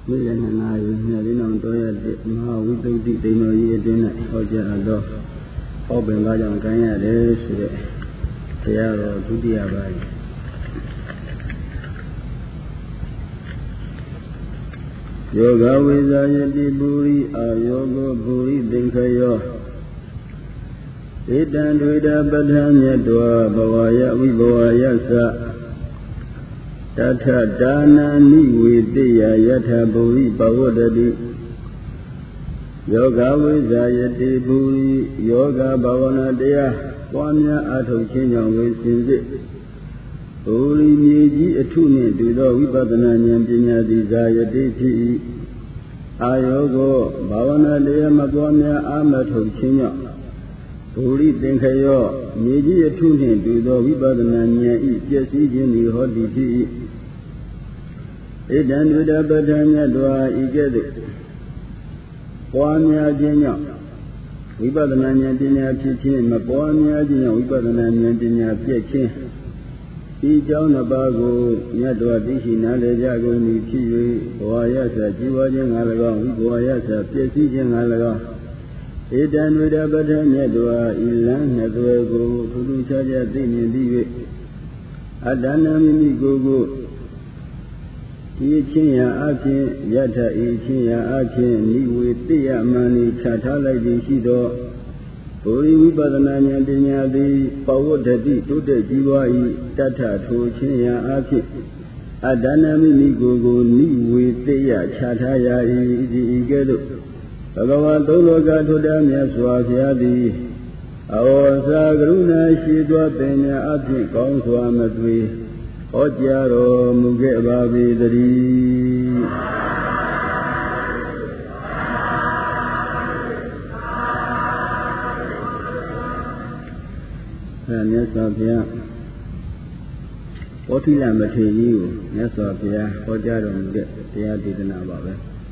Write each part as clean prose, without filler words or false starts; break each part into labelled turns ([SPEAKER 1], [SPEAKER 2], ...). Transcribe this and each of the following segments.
[SPEAKER 1] Millennium, Nadino, Doya, Maha, Witty, Dino, Yedin, Hoja, Open Bajan Kanya, Tiara, Budia Bay. Yoga with Ayati Buri, Ayogo Buri, Dinkayo. Itan Rida Badanya Dua, Bawaya, Vibawaya Sa. Tata Dana Niwidiya Yatha Buri Bhavodadi Yoga Vizayati Buri Yoga Bhavana Deya Kwamya Atho Chinyang Visinzi Buri Myeji Atuni Dudo Vipadana Nyantinya Dizayati Chi Ayogo Bhavana Deya Makwamya Amatho Chinyang Buri Dinkayo Myeji Atuni Dudo Vipadana Nyanyi Pyasi Jini Hodi Chi Idan Duda Badanya Dua Igedi Kwamya Jinya Vipadana Nyantinya Pichi Makwamya Jinya Vipadana Nyantinya Pichi Ijawna Bago Nyadwa Dishi Nale Jago Ni Chiyu Wayasa Jiwa Jengalaga Wayasa Pichi Jengalaga Idan Duda Badanya Dua Ilan Nadwego Tudu Chaja Dini Diwe Adana Mimi Gogo Ichinya Akin Yata Ichinya Akin Niwe Tia Mani Chatalai Shido Uri Vipadana Nyantinya Di Pawodati Tude Jiwai Tata To Chinya Akin Adana Mimi Gogo Niwe Tia Chataya Iji Igedo Bhagavan Tologa Tudamya Swafyadi Awasa Gruna Shidwa Tenya Akin Kaungswa Matwi Ojaro Muge Babi Dari Nyasabhya Otila Mathiyu Nyasabhya Ojaro Muge Tia Didana Babe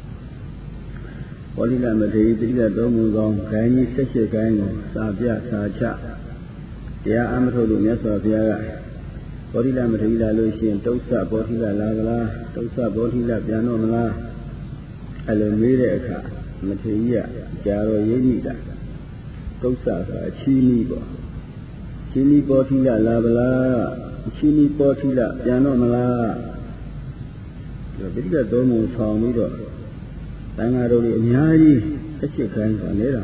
[SPEAKER 1] Otila Mathiyu Tika Domugong Kaini Seshe Kaino Sabhya Sacha Tia Amatodu Nyasabhya Bodhila Matila Lucian, Dosa, Bodhila Lagala, Dosa, Bodhila Pianomala, Alameda, Materia, Jaro Yenida, Dosa, Chini, Chini Bodhila Lagala, Chini Bodhila Pianomala, the bigger domo Tomido, Tangaro Nyari, such a kind of Nera.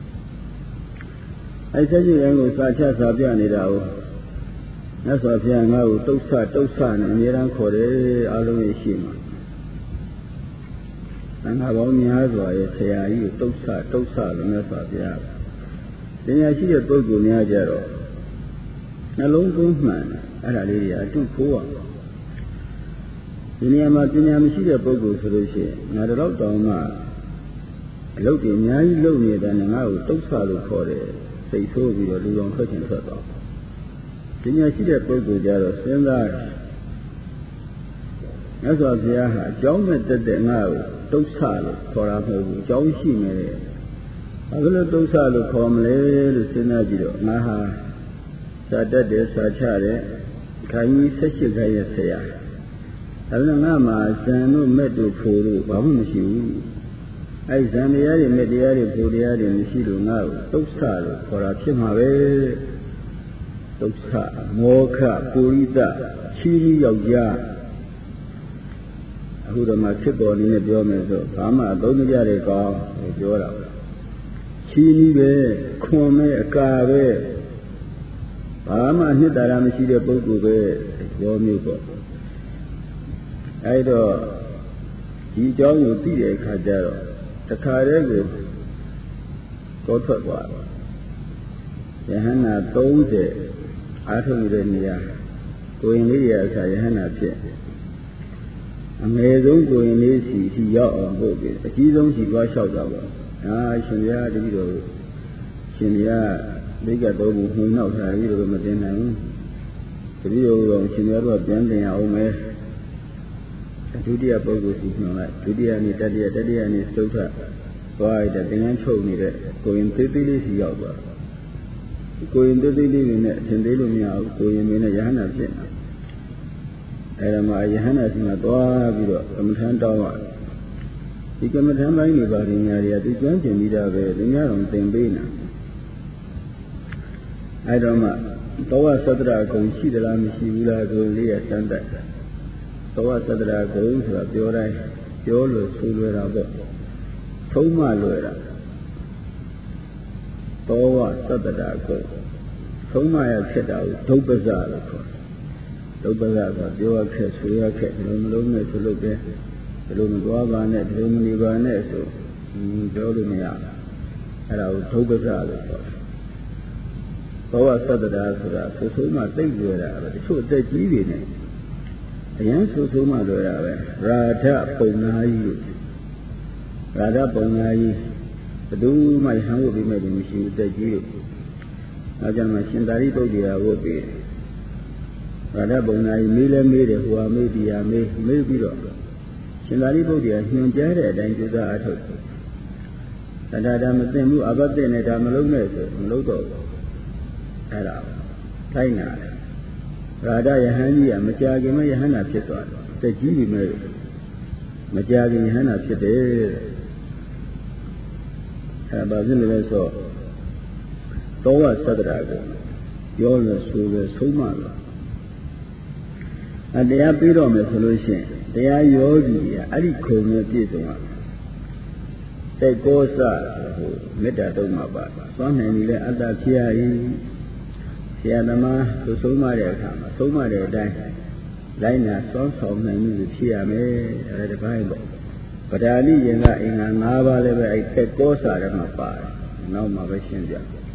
[SPEAKER 1] I said you will such as Abianida. Nasabhya Ngau Dosa and Niran Kore Alumishima. And have only Hazwa, Sayai, Dosa, the Nasabhya. Then I see a Bogu Niajaro. A long goodman, Aralia, too poor. Niama Dinamishia Bogu solution, not a lot down ma. Looking Nai lonely than an out, Dosa Kore, say so we are doing cutting further. Dinya see that book with Jaro, send that. As of the John met the now, Dosa, for our John Shimmy. I will Dosa come later, Sinajiro, Naha, Sadade, Sachare, Kani Seshigaya Saya. Alanama, Sanu Medu Furu, Babunshu. I Zaniari, Mediari, Puriari, and Shiru now, Dosa, for our Chimave. Dosa, Moka, Purita, Chili Yoga. Who the Machipo in the Biomeso, Pama, Domiari, Jora. Chili, Come, Cave. Pama, Hidaram, Chile, Bogu, Yomuko. I do. He joined with the Kajaro. The Karego go to what? Yahana Doze. Atulenia, going here as I had said. And they don't go in this, see your own book. He don't see what shout out. Ah, Shinya, the video. Shinya, they got over who knows how you do Madina. The video of Shinya was bending our mess. Judia Bogus is not Judia and Italia and his daughter. Why the thing told me that going to be yoga. Going to be living at Tendilumia, going in a Yana Sena. I am a Yana Sina Dua, Vido, from Santawa. ဒီကမ္မထမ်းပိုင်းတွေပါရညာတွေကသူကျွမ်းကျင်ပြီးတာပဲသူများတော်သင်ပေးနေအဲ့တော့မှသောဝသတ္တရာဂုံရှိသလားမရှိဘူးလားဆိုလေးရစမ်းတတ်သောဝသတ္တရာဂုံဆိုတာပြောတိုင်းပြောလို့ဆိုလွယ်တာပေါ့သုံးမလွယ်တာသောဝသတ္တရာဂုံသုံးမရဖြစ်တာကိုဒုပ္ပဇလို့ခေါ်ဒုပ္ပဇဆိုပြောရခက်ဆိုရခက်ဒီလိုမလုံးနဲ့ဆိုလို့ပဲဒီလိုမသွားပါနဲ့ဒီလိုမနေပါနဲ့ဆိုပြောလို့မရအဲ့ဒါကိုဒုပ္ပဇလို့ခေါ်ဘောဝသတ္တရာဆိုတာဆိုဆုံးမှသိလွယ်တာပဲတချို့အသက်ကြီးတွေနဲ့အရင်ဆိုဆုံးမှလွယ်တာပဲရာဓပုံနာကြီးရာဓပုံနာကြီးဘယ်သူမှဟန်ဖို့ပြီးမဲ့တယ်မရှိဘူးတက်ကြီးလို့အဲကြောင့်မှရှင်သာရိပုတ္တရာဝတ်ပြီးရာဓပုံနာကြီးမေးလဲမေးတယ်ဟိုဟာမေးဒီဟာမေးပြီးတော့ရှင်သာရိပုတ္တရာညွှန်ကြားတဲ့အတိုင်းကြိုးစားအထုတ်ဒါမသိဘူးအဘသိနဲ့ဒါမလုံးနဲ့ဆိုမလုံးတော့အဲ့ဒါထိုင်းနာရာဓယဟန်ကြီးကမကြာခင်မှယဟန်နာဖြစ်သွားတယ်တက်ကြီးပြီမဲ့မကြာခင်ယဟန်နာဖြစ်တယ်အဲ့ဒါဘာဖြစ်လဲဆိုသောဝသတ္တရာကိုပြောလို့ဆိုလို့ဆုံးမလို့တရားပြီးတော့မယ်ဆိုလို့ရှိရင်တရားယောဂီကအဲ့ဒီခုံနဲ့ပြည့်စုံတာတဲ့ကောစဟိုမေတ္တာတုံးမှာပါသွားနိုင်ပြီလေအတ္တဖြစ်ရရင်ဆရာသမားသူဆုံးမတဲ့အခါမှာဆုံးမတဲ့အတိုင်းလိုက်နာစောင့်ဆောင်နိုင်မှုဖြစ်ရမယ်ဒါတပိုင်းပေါ့ပဒါလိယင်ကအင်္ဂါ၅ပါးလည်းပဲအဲ့တဲ့ကောစထဲမှာပါတယ်နောက်မှပဲရှင်းပြ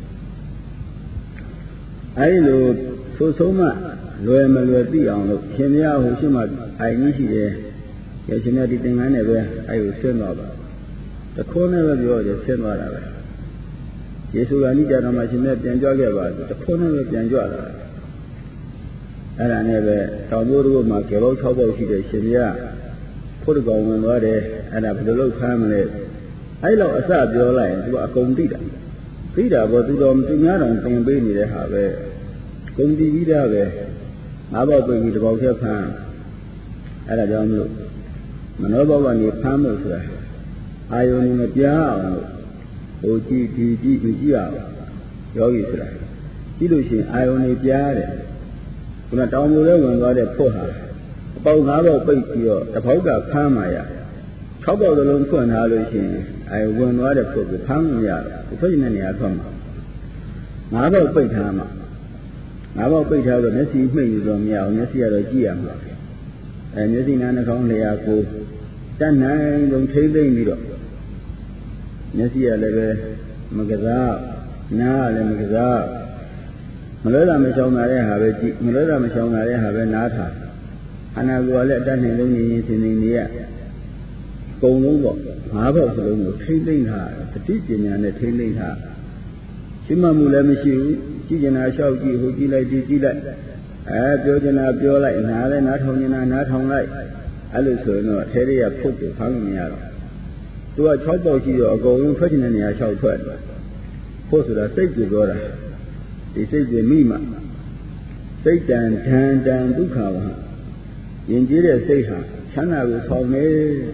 [SPEAKER 1] အဲ့ဒီလိုသူဆုံးမလွယ်မလွယ်သိအောင်လို့ရှင်မရဟိုရှိမှအိုင်ကြီးရှိတယ်ရရှင်မြတ်ဒီသင်္ကန်းနဲ့ပဲအဲ့ကိုဆင်းသွားပါတခေါနဲ့ပဲပြောတယ်ဆင်းသွားတာပဲယေရှုကနိကြတော်မှာရှင်မြတ်ပြန်ကြွခဲ့ပါတခေါနဲ့ပဲပြန်ကြွလာအဲ့ဒါနဲ့ပဲတောင်မိုးတို့မှာကေဘော6ပေါက်ရှိတယ်ရှင်မြတ်ဖို့တကောင်ဝင်သွားတယ်အဲ့ဒါဘယ်လိုလုပ်ခမ်းမလဲအဲ့လောက်အစပြောလိုက်ရင်သူကအကုန်သိတာပေါ့သူတော်သူများတော်သင်ပေးနေတဲ့ဟာပဲကုန်တည်ပြီးသားပဲငါးပေါက်ပြင်ပြီးတစ်ပေါက်ချက်ဖမ်းအဲ့ဒါကြောင့်မလို့မနောဘောကနေဖမ်းလို့ဆိုတာအာယုန်နဲ့ပြားအောင်လို့ဟိုကြည့်ဒီကြည့်မကြည့်အောင်ယောဂီဆိုတာကြည့်လို့ရှိရင်အာယုန်နဲ့ပြားတယ်ခုနတောင်ပေါ်ထဲဝင်သွားတဲ့ဖို့ဟာအပေါက်ငါးပေါက်ပိတ်ပြီးတော့တစ်ပေါက်ကဖမ်းမှရ6ပေါက်သလုံးဖွင့်ထားလို့ရှိရင်အာယုန်ဝင်သွားတဲ့ဖို့ကိုဖမ်းမရဘူးဖွင့်နေတဲ့နေရာထွက်မှာငါးပေါက်ပိတ်ထားမှာငါးပေါက်ပိတ်ထားတော့မျက်စိမှိတ်ယူတော့မရဘူးမျက်စိကတော့ကြည့်ရမှာမျက်စိနားနှာခေါင်းလျှာကိုတတ်နိုင်ဆုံးထိမ့်သိမ့်ပြီးတော့မျက်စိကလည်းပဲမကစားနားကလည်းမကစားမလွဲတာမချောင်တာတဲ့ဟာပဲကြည့်မလွဲတာမချောင်တာတဲ့ဟာပဲနားထားအနာကိုလည်းအတတ်နိုင်ဆုံးနေရင်သင်နေနေရကုံလုံးပေါ့ငါးပေါက်စလုံးကိုထိမ့်သိမ့်ထားတတိပညာနဲ့ထိမ့်သိမ့်ထားရှိမှမှုလည်းမရှိဘူးကြည့်ကျင်တာလျှောက်ကြည့်ဟိုကြည့်လိုက်ဒီကြည့်လိုက်ပြောကျင်တာပြောလိုက်နားလည်းနားထောင်ကျင်တာနားထောင်လိုက်အဲ့လိုဆိုရင်တော့အထဲတွေကဖုတ်ကိုဖမ်းမရတော့သူက6ပေါက်ရှိတော့အကုန်လုံးထွက်ကျင်တဲ့နေရာ6ထွက်တယ်ဖို့ဆိုတာစိတ်ကြွပြောတာဒီစိတ်ကြွမိမှစိတ်တန်ဓာန်တန်ဒုက္ခဝဟယဉ်ကျေးတဲ့စိတ်ဟာချမ်းသာကိုဆောင်နေ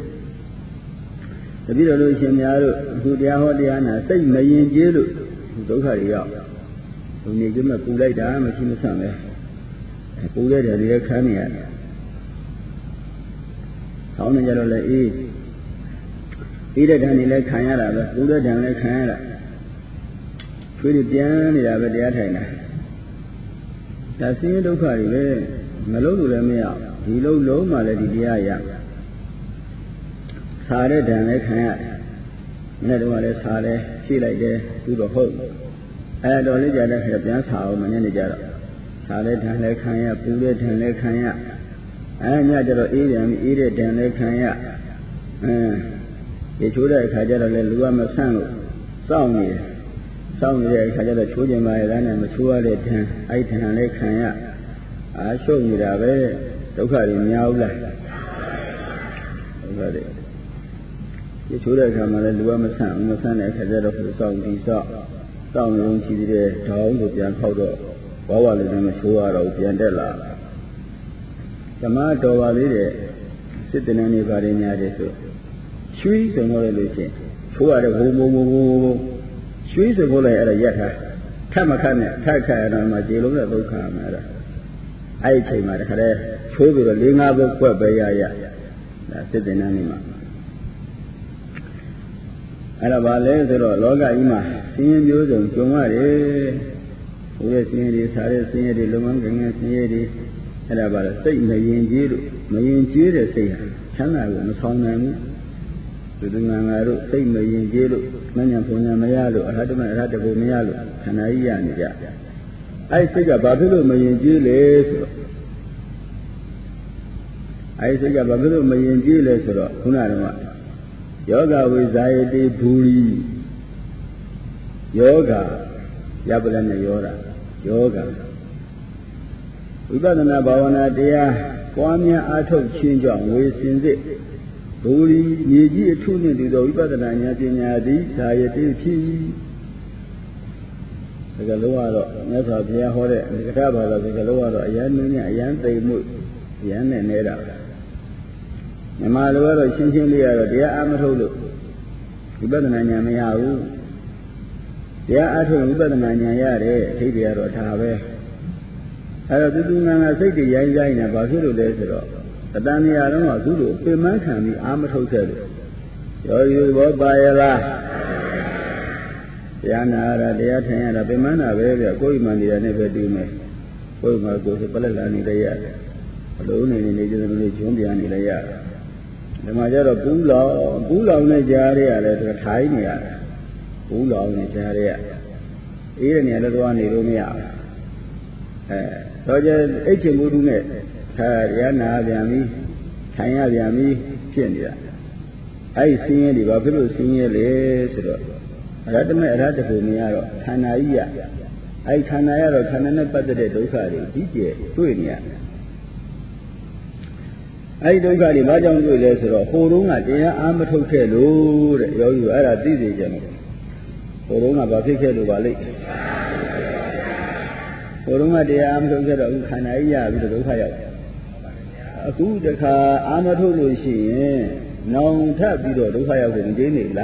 [SPEAKER 1] တပိတော်လို့ရှင်များတို့အခုတရားဟောတရားနာစိတ်မယဉ်ကျေးလို့ဒုက္ခတွေရောက်ဒီနေ့ကမှပူလိုက်တာမရှိမဆန့်ပဲပူတဲ့တယ်တွေခမ်းနေရတယ်။ဆောင်းနေကြတော့လည်းအေးတဲ့ဓာတ်တွေလည်းခံရတာပဲပူတဲ့ဓာတ်လည်းခံရတာချွေးတွေပြန်နေတာပဲတရားထိုင်တာဒါဆင်းရဲဒုက္ခတွေပဲမလုံးလို့လည်းမရဒီလုံးမှလည်းဒီတရားရဆာတဲ့ဓာတ်လည်းခံရတယ်။မနေ့တော့လည်းဆာတယ်ဖြည့်လိုက်တယ်သူတော့ဟုတ်တော်လေးကြတဲ့ခါပြန်ဆာအောင်မနေ့နေကြတော့ဆာတဲ့ဓာတ်လည်းခံရပူတဲ့ဓာတ်လည်းခံရညကျတော့အေးတယ်အေးတဲ့ဓာတ်လည်းခံရဒီချိုးတဲ့အခါကျတော့လည်းလူကမဆန့်လို့စောင့်နေတယ်စောင့်နေတဲ့အခါကျတော့ချိုးကျင်ပါရဲ့လားနဲ့မချိုးရတဲ့ဓာတ်အဲ့ဓာတ်လည်းခံရရှုပ်နေတာပဲဒုက္ခတွေများဘူးလားဒုက္ခတွေဒီချိုးတဲ့အခါမှာလည်းလူကမဆန့်တဲ့အခါကျတော့စောင့်ဒီစောင့်နေုံရှိသေးတယ်ဒေါင်းကိုပြန်ခောက်တော့ဘဝလည်းမချိုးရတော့ပြန်တက်လာဓမ္မတော်ပါလေးတဲ့စစ်တနည်းနေပါတယ်များတယ်ဆို Shui so more lucid. Who are the who Shui so more at a yetta. Tamakana, Taka and Majiluna Boka. I came at her. Show the Linga book by Yaya. That's it in anima. Alabale, the Loga Ima, seeing you don't come out. We are seeing this, I see the Luman, and see this. And about a state may injure the say, China will not home them. To the Namaru, say may injure, Manapuna Mayalo, Hadama Ratabu Mayalo, and I think a Babylon may injure. I think a Babylon may injure Hunarama. Yoga with Zayati Buri. Yoga, Yabalana Yoga. Ubadana Bavana Dea, Kwamia Ato Chinjong, we sing it. Buri, Niji, tuning to the Ubadana Yadi, Sayati, the Galoa, Nessa Pia Hore, the Cataba, the Galoa, Yan, they move, Yan and Neda. Namalo, Chinchilia, the Amatolo, Ubadana Yamiau, the Ato Ubadana Yare, Tibia or Tave. I do not say the Yaina Basuru Desero. But then the Arama Zulu, the man can be armored hotel. You will buy a laugh. Yana, the Atana, the man are very going money, I never do me. Go my go to Palani the yard. Alone in the Jumbian in the yard. The Major of Bula on the Jaria, let a tiny yard. Bula on the Jaria. Even the other one is Romea. So just 18 Mudunet, Yana Yami, Tanya Yami, Kenya. I see the Buffalo senior later. Ratafu Miaro, Tanaya. I Tanaya, Tanana Padre Dosari, DJ, Tuinia. I don't got the Majan Laser, Horunga, dear Amat Hotel, you are a DJ general. Horunga Bafika Valley. Oruma de Amazon Canaya with the Ohio. A good Amato she, no tap you Ohio in Geneva.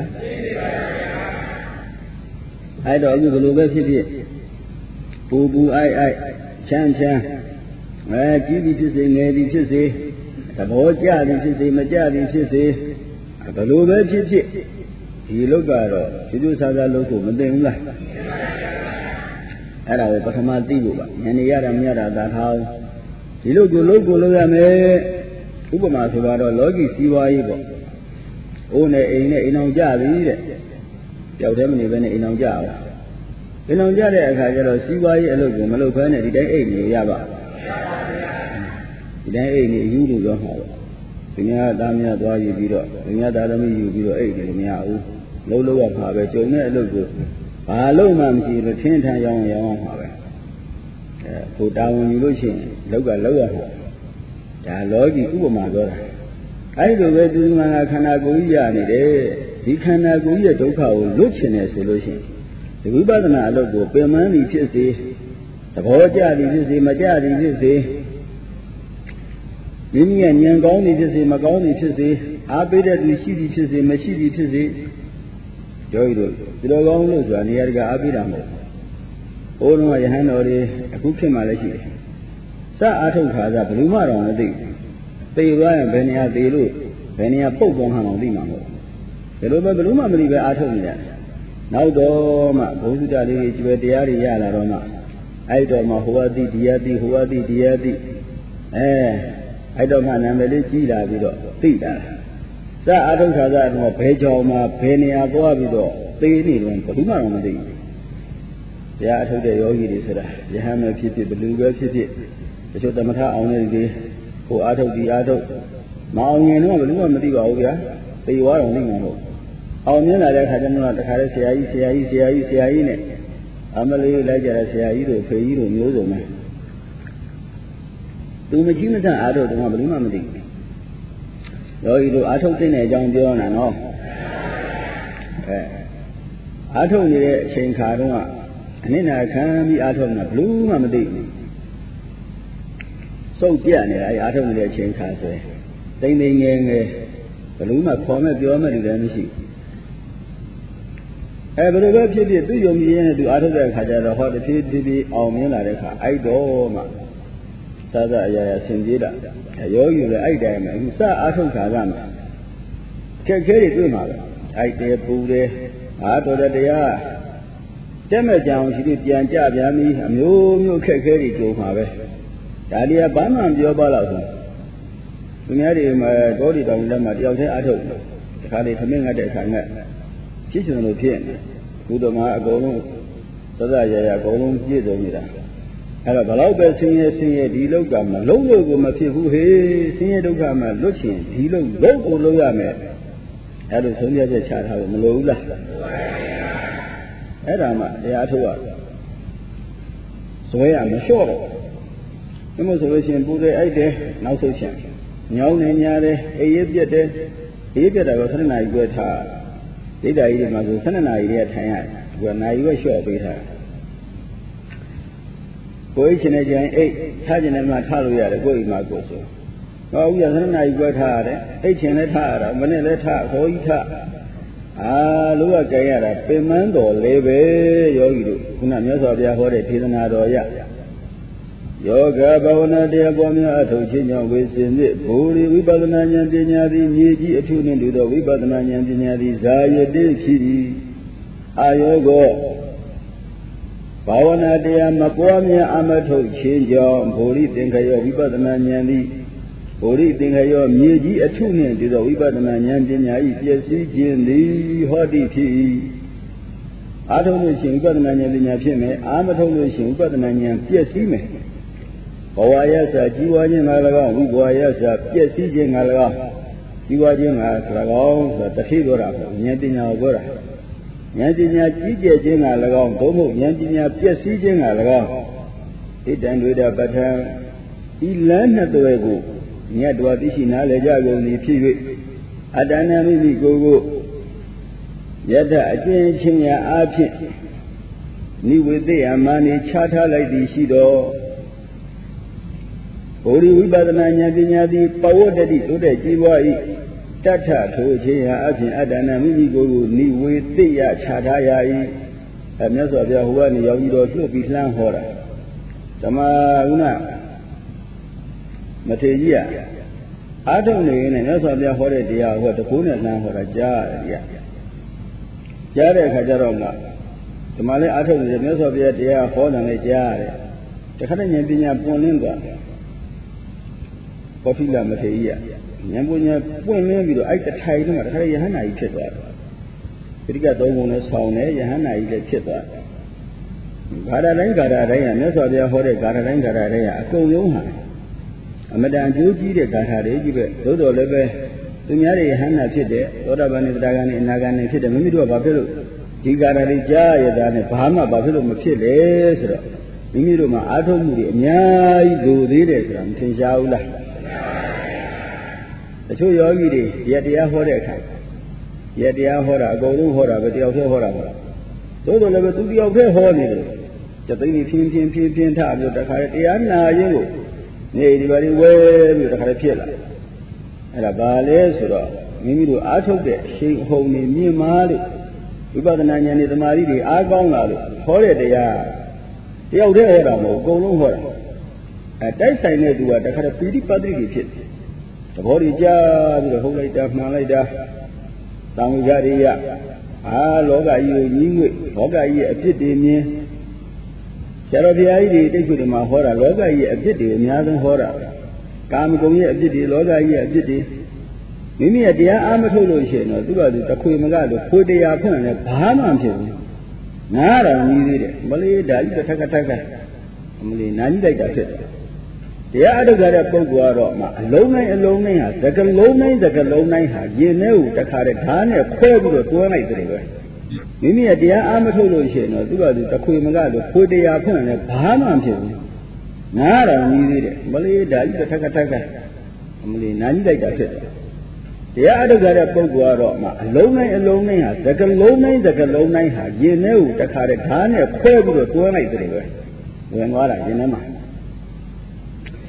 [SPEAKER 1] I don't know the city. Boo boo, I, Chan Chan. Give it to say, Navy to say, the boy Jari to say, Majari to say, a Baluga to he looked at to do Sada local, but then era o patama tibu ba nyane yara myara da thaw di lo ko lo ya me upama so ba do logi siwa yi po o ne ain ne ainအောင်ကြပြီတဲ့ကြောက်တယ်မနေပဲနဲ့အိမ်အောင်ကြအောင်အိမ်အောင်ကြတဲ့အခါကျတော့စီးပွားရေးအလုပ်ကိုမလုပ်ဘဲနဲ့ဒီတိုင်းအိမ်နေရပါဒီတိုင်းအိမ်နေယူလို့တော့မှာပေါ့ဒီများသားများသွားယူပြီးတော့ဒီများသားသမီးယူပြီးတော့အိမ်နေမရဘူးလုံးလုံးရမှာပဲကျုံတဲ့အလုပ်ကိုဘာလို့မှမရှိလို့ထင်းထန်ရောင်းမှာပဲကိုတာဝန်ယူလို့ရှိရင်လောက်ကလောက်ရမှာဒါလောကီဥပမာပြောတာအဲ့လိုပဲသူမှန်ကခန္ဓာကိုယ်ကြီးရနေတယ်ဒီခန္ဓာကိုယ်ကြီးရဲ့ဒုက္ခကိုလွတ်ချင်တယ်ဆိုလို့ရှိရင်ဒီဝိပဿနာအလုပ်ကိုပင်မသည်ဖြစ်စေသဘောကျသည်ဖြစ်စေမကျသည်ဖြစ်စေမိမိရဲ့ဉာဏ်ကောင်းသည်ဖြစ်စေမကောင်းသည်ဖြစ်စေအားပေးတဲ့သူရှိသည်ဖြစ်စေမရှိသည်ဖြစ်စေကြောက်ရလို့ဒီလိုကောင်းလို့ဆိုတာနေရာတကာအားပေးတာမဟုတ်ဘူး။ဘုရားရဟန်းတော်တွေအခုခေတ်မှလည်းရှိတယ်။စအားထုတ်ခါစားဘယ်သူမှတော့မသိဘူး။သိသွားရင်ဘယ်နေရာသိလို့ဘယ်နေရာပုတ်သွားမှတော့သိမှာမဟုတ်ဘူး။ဒီလိုပဲဘယ်သူမှမသိပဲအားထုတ်နေတယ်။နောက်တော့မှဘုရားလေးကျွယ်တရားတွေရလာတော့မှအဲ့တော့မှဟိုဝတိတရားတိဟိုဝတိတရားတိအဲ့တော့မှနာမည်လေးကြီးလာပြီးတော့သိတာ။စအားထုတ်ခါစားတော့ဘယ်ကြောင်မှဘယ်နေရာသွားပြီးတော့သိနေတော့ဘယ်သူမှတော့မသိဘူး။တရားအထုတ်တဲ့ယောဂီတွေဆိုတာယဟန်ပဲဖြစ်ဖြစ်ဘလူပဲဖြစ်ဖြစ်တချို့သမထအောင်နေတယ်ဟိုအားထုတ်ဒီအားထုတ်မအောင်ရင်တော့ဘယ်သူမှမသိပါဘူးဗျာသိသွားတော့သိမှာမဟုတ်အောင်မြင်လာတဲ့အခါကျတော့တခါတည်းဆရာကြီးနဲ့အမလေးလိုက်ကြတဲ့ဆရာကြီးတို့ဖေကြီးတို့မျိုးစုံပဲသူမကြီးမဆန်အားထုတ်တော့ဘယ်သူမှမသိဘူးယောဂီတို့အားထုတ်တဲ့အကြောင်းပြောနေတာနော်အားထုတ်နေတဲ့အချိန်ခါတုန်းကအနစ်နာခံပြီးအားထုတ်နေတာဘယ်သူမှမသိဘူးစုပ်ပြနေတာအားထုတ်နေတဲ့အချိန်ခါဆိုရင်တိမ်တိမ်ငယ်ငယ် Baluma form at the Omer Damashi. Every web you did, do you mean to other than Hajara, how the TDB or Milareka? I go, Sada Sindida. I owe you the idea, and Sa Atom Kagama. Can carry to mother. I dare Bude, I thought that they are. Demajan, she did Yanja, Yami, and you can carry to Mave. Dalia Bama and your Balazo. We had him a body down them at the outside. I told you. The Kali coming at the time. She's an opinion. Udoma Golum, Sadaya Golum, Yedomida. Had a Balaba senior Dilo Gamma, Logo Gumati, who he, Senior Gama, looking, Dilo, Logo Logame. Had a Sonia the child, how Malola. Adama, the Atua. So I am sure. The most of us in Buddha, I dare, now so chance. Nyaw ne nyaareအေးပြက်တယ်အေးပြက်တာက7နာရီခွဲထားဒိဋ္ဌာကြီးတွေမှာဆို7နာရီတည်းထိုင်ရတယ်ဒီကနာရီခွဲလျှော့ပေးထားကိုယ်ရှင်နေကြရင်အိတ်ထားခြင်းနဲ့မှထားလို့ရတယ်ကိုယ်အိမ်မှာကိုယ်ဆိုဟောဦးရ7နာရီခွဲထားရတယ်အိတ်ချင်လည်းထားရတာမနဲ့လည်းထားခေါ်ကြီးထားလို့ကကြင်ရတာပင်မန်းတော်လေးပဲယောဂီတို့ခုနမြတ်စွာဘုရားဟောတဲ့ဒေသနာတော်ရYoga Bhavana Dea Bhamya Athochinya Vesinit Bhuri Vipadana Nyantinyadi Nyeji Attunin to the Vipadana Nyantinyadi Zayade Chiri Ayogo Bhavana Dea Mapwamya Amato Chinja Bhuri Tinkayo Vipadana Nyandi Bhuri Tinkayo Nyeji Attunin to the Vipadana Nyantinyadi Yesi Jindi Hodi Chi Athonishin Vipadana Nyantinyapime Amathonishin Vipadana Nyantiasime Bawayasa, Jiwajin Alaga, Wibwayasa, Piesijin Alaga, Jiwajin Alaga, the Figura, Yantina Gora. Yantina Jijin Alaga, Domo, Yantina Piesijin Alaga. It and with a better. He learned at the Wego. Yet what is in Alajago, the Pivi. Adana Go. Yet I didn't change your api. Ni with the money charter like the Shido. Ori Vibadana Nyadi, Power Daddy, to the Jiwai, Tata, to Jaya, Adana, Migo, Ni with the Chatayai, a mess of Yahuani, Yavido, to be Islam Hora. Samana Materia. I don't know in a mess of Yahore, they are what the Puna Hora Jar. Jare Hajaroma. The Malay Atom, the mess of the Dia Hodan Jar. The Hadanian Poninga. Popular material. Yambunya, when maybe I the time at Hayana Chitwa. Piga Domus Hone, Yahana Chitwa. Gadarenga, and that's what they are for a Gadarenga, so young. A Madame Juji, the Gahare, Dodo Leve, Dunyari Hana Chide, Odaban Dragon in Nagan and Chida, Midu Babilu. He got a Rija, than a Bahama Babilu Machile, Mimiruma, Atom, Nyai, do read it from Tinjaula. The two yogi, yet the Ahora, yet the Ahora, Golden Hora, but the Alta Hora. Those are never to be of their horny. The baby pin time with the Haratiana, you. Nay, very well with the Harapilla. And a ballet, Mimidu out of it, she holding near Mali. We got the Nanyan is the Mali, the Argonga, Hora they are. The Alta Hora, Golden Hora. At that time, they do at the Harapidi Padri pit. The body jar, the whole light of Malada, Samujaria, Loga, you, Loga, a pit in me. Sharavia, they could in my horror, Loga, a pit in Yazan horror. Come go here, a pity, Loga, a pity. Mimi at the Amatologian, or do the Kuimagado, put the Yapon and a Bahama. Nara, needed it. Malay died the Takataka. Only 9 days. The other got a Pogua, alone, the Galona, you know, the Karatana, Kobu, to a night river. Mimi at the Amatologian, or do the Kuimagado, put the Yapon and a Bahama. Nara, needed it. Malay died the Takataka. Only 9 days. The other got a Pogua, alone, the Galona, you know, the Karatana, Kobu, to a night river. When what I remember.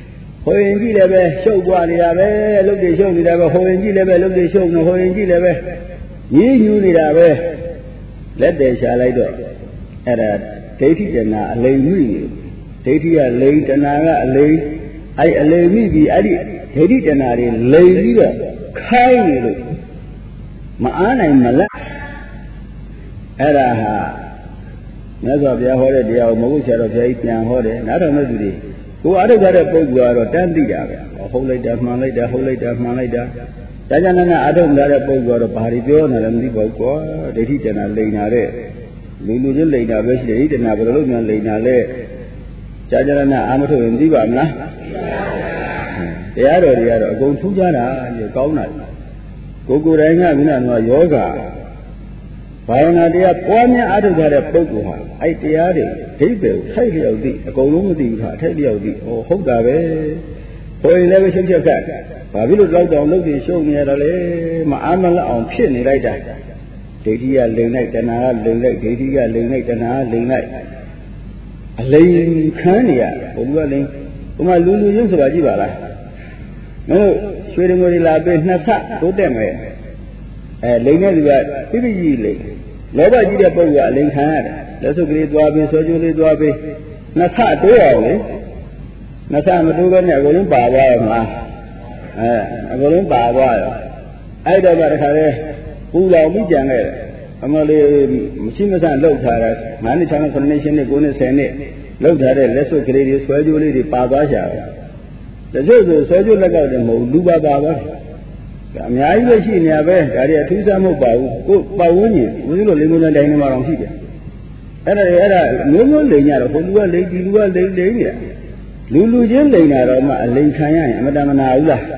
[SPEAKER 1] င်ကြီးလည်းပဲရှုပ်သွားနေတာပဲလုတ်တွေရှုပ်နေတာပဲဟိုရင်ကြီးလည်းပဲလုတ်တွေရှုပ်နေဟိုရင်ကြီးလည်းပဲညည်းညူးနေတာပဲလက်တယ်ရှာလိုက်တော့အဲ့ဒါဒိဋ္ဌိတဏအလိမ်မိဒိဋ္ဌိကလိမ်တဏကအလိမ်အဲ့အလိမ်မိပြီးအဲ့ဒီဒိဋ္ဌိတဏတွေလိမ်ပြီးတော့ခိုင်းနေလို့မအားနိုင်မလားအဲ့ဒါဟာမြတ်စွာဘုရားဟောတဲ့တရားကိုမဟုတ်ဆရာတော်ဘုရားကြီးပြန်ဟောတယ်နားထောင်တဲ့သူတွေကိုအားထုတ်ကြတဲ့ပုဂ္ဂိုလ်ကတော့တန်းသိတာပဲဟုတ်လိုက်တာမှန်လိုက်တာဟုတ်လိုက်တာမှန်လိုက်တာဒါကြောင့်လည်းအားထုတ်ကြတဲ့ပုဂ္ဂိုလ်ကတော့ဘာတွေပြောနေလဲမသိပါဘူးကွာဒိဋ္ဌိတဏလိမ်နာတဲ့လူချင်းလိမ်တာပဲရှိတယ်ဒိဋ္ဌိတဏဘယ်လိုလုပ်များလိမ်နာလဲကြာကြာနဲ့အာမထုတ်ရင်သိပါမလားတရားတော်တွေကတော့အကုန်ထူးခြားတာကောင်းတာကိုယ်တိုင်ကခုနကယောဂဘာဝနာတရားပွားများအားထုတ်ကြတဲ့ပုဂ္ဂိုလ်ဟာအဲ့တရားတွေဒိဋ္ဌိကိုထိုက်လျောက်သိအကုန်လုံးမသိဘူးဟာထိုက်လျောက်သိဟုတ်တာပဲဟိုရင်လည်းပဲရှုပ်ချက်ကဘာဖြစ်လို့လောက်တောင်လုပ်ပြီးရှုပ်နေရတာလဲမအားမလအောင်ဖြစ်နေလိုက်တာဒိဋ္ဌိကလိမ်လိုက်တဏှာကလိမ်လိုက်ဒိဋ္ဌိကလိမ်လိုက်တဏှာကလိမ်လိုက်အလိမ်ခံနေရဘုရားလိမ်ဘုမလူချင်းဆိုတာကြည့်ပါလားမင်းတို့ရွှေငွေတွေလာပေးနှစ်ဆတိုးတက်မယ်လိမ်တဲ့သူကပြည့်ပြည့်ကြီးလိမ်လောဘကြီးတဲ့ပုဂ္ဂိုလ်ကအလိမ်ခံရတယ်လက်စုပ်ကလေးသွားပေးဆွဲကြိုးလေးသွားပေးနှစ်ဆတိုးအောင်လေနှစ်ဆမတိုးဘဲနဲ့အကုန်လုံးပါသွားရောမလားအကုန်လုံးပါသွားရောအဲ့တော့မှတခါလေပူလောင်ပြီးကြံခဲ့အမလေးမရှိမဆန့်လှုပ်ထားတာ9နှစ်6နှစ်9နှစ်10နှစ်9နှစ်10နှစ်လှုပ်ထားတဲ့လက်စုပ်ကလေးတွေဆွဲကြိုးလေးတွေပါသွားရှာတယ်တချို့ဆိုဆွဲကြိုးလက်ကောက်တယ်မဟုတ်လူပါပါပဲအများကြီးပဲရှိနေရပဲဒါတွေအထူးဆန်းမဟုတ်ပါဘူးကိုပတ်ဝန်းကျင်ဦးဇင်းတို့လိမ်မွန်တဲ့တိုင်းမှာတော့ရှိတယ်အဲ့ဒါမျိုးမျိုးလိမ်ကြတော့ဟိုလူကလိမ်ဒီလူကလိမ်နေတာလူချင်းလိမ်တာတော့မှအလိမ်ခံရရင်အမတမနာဘူးလား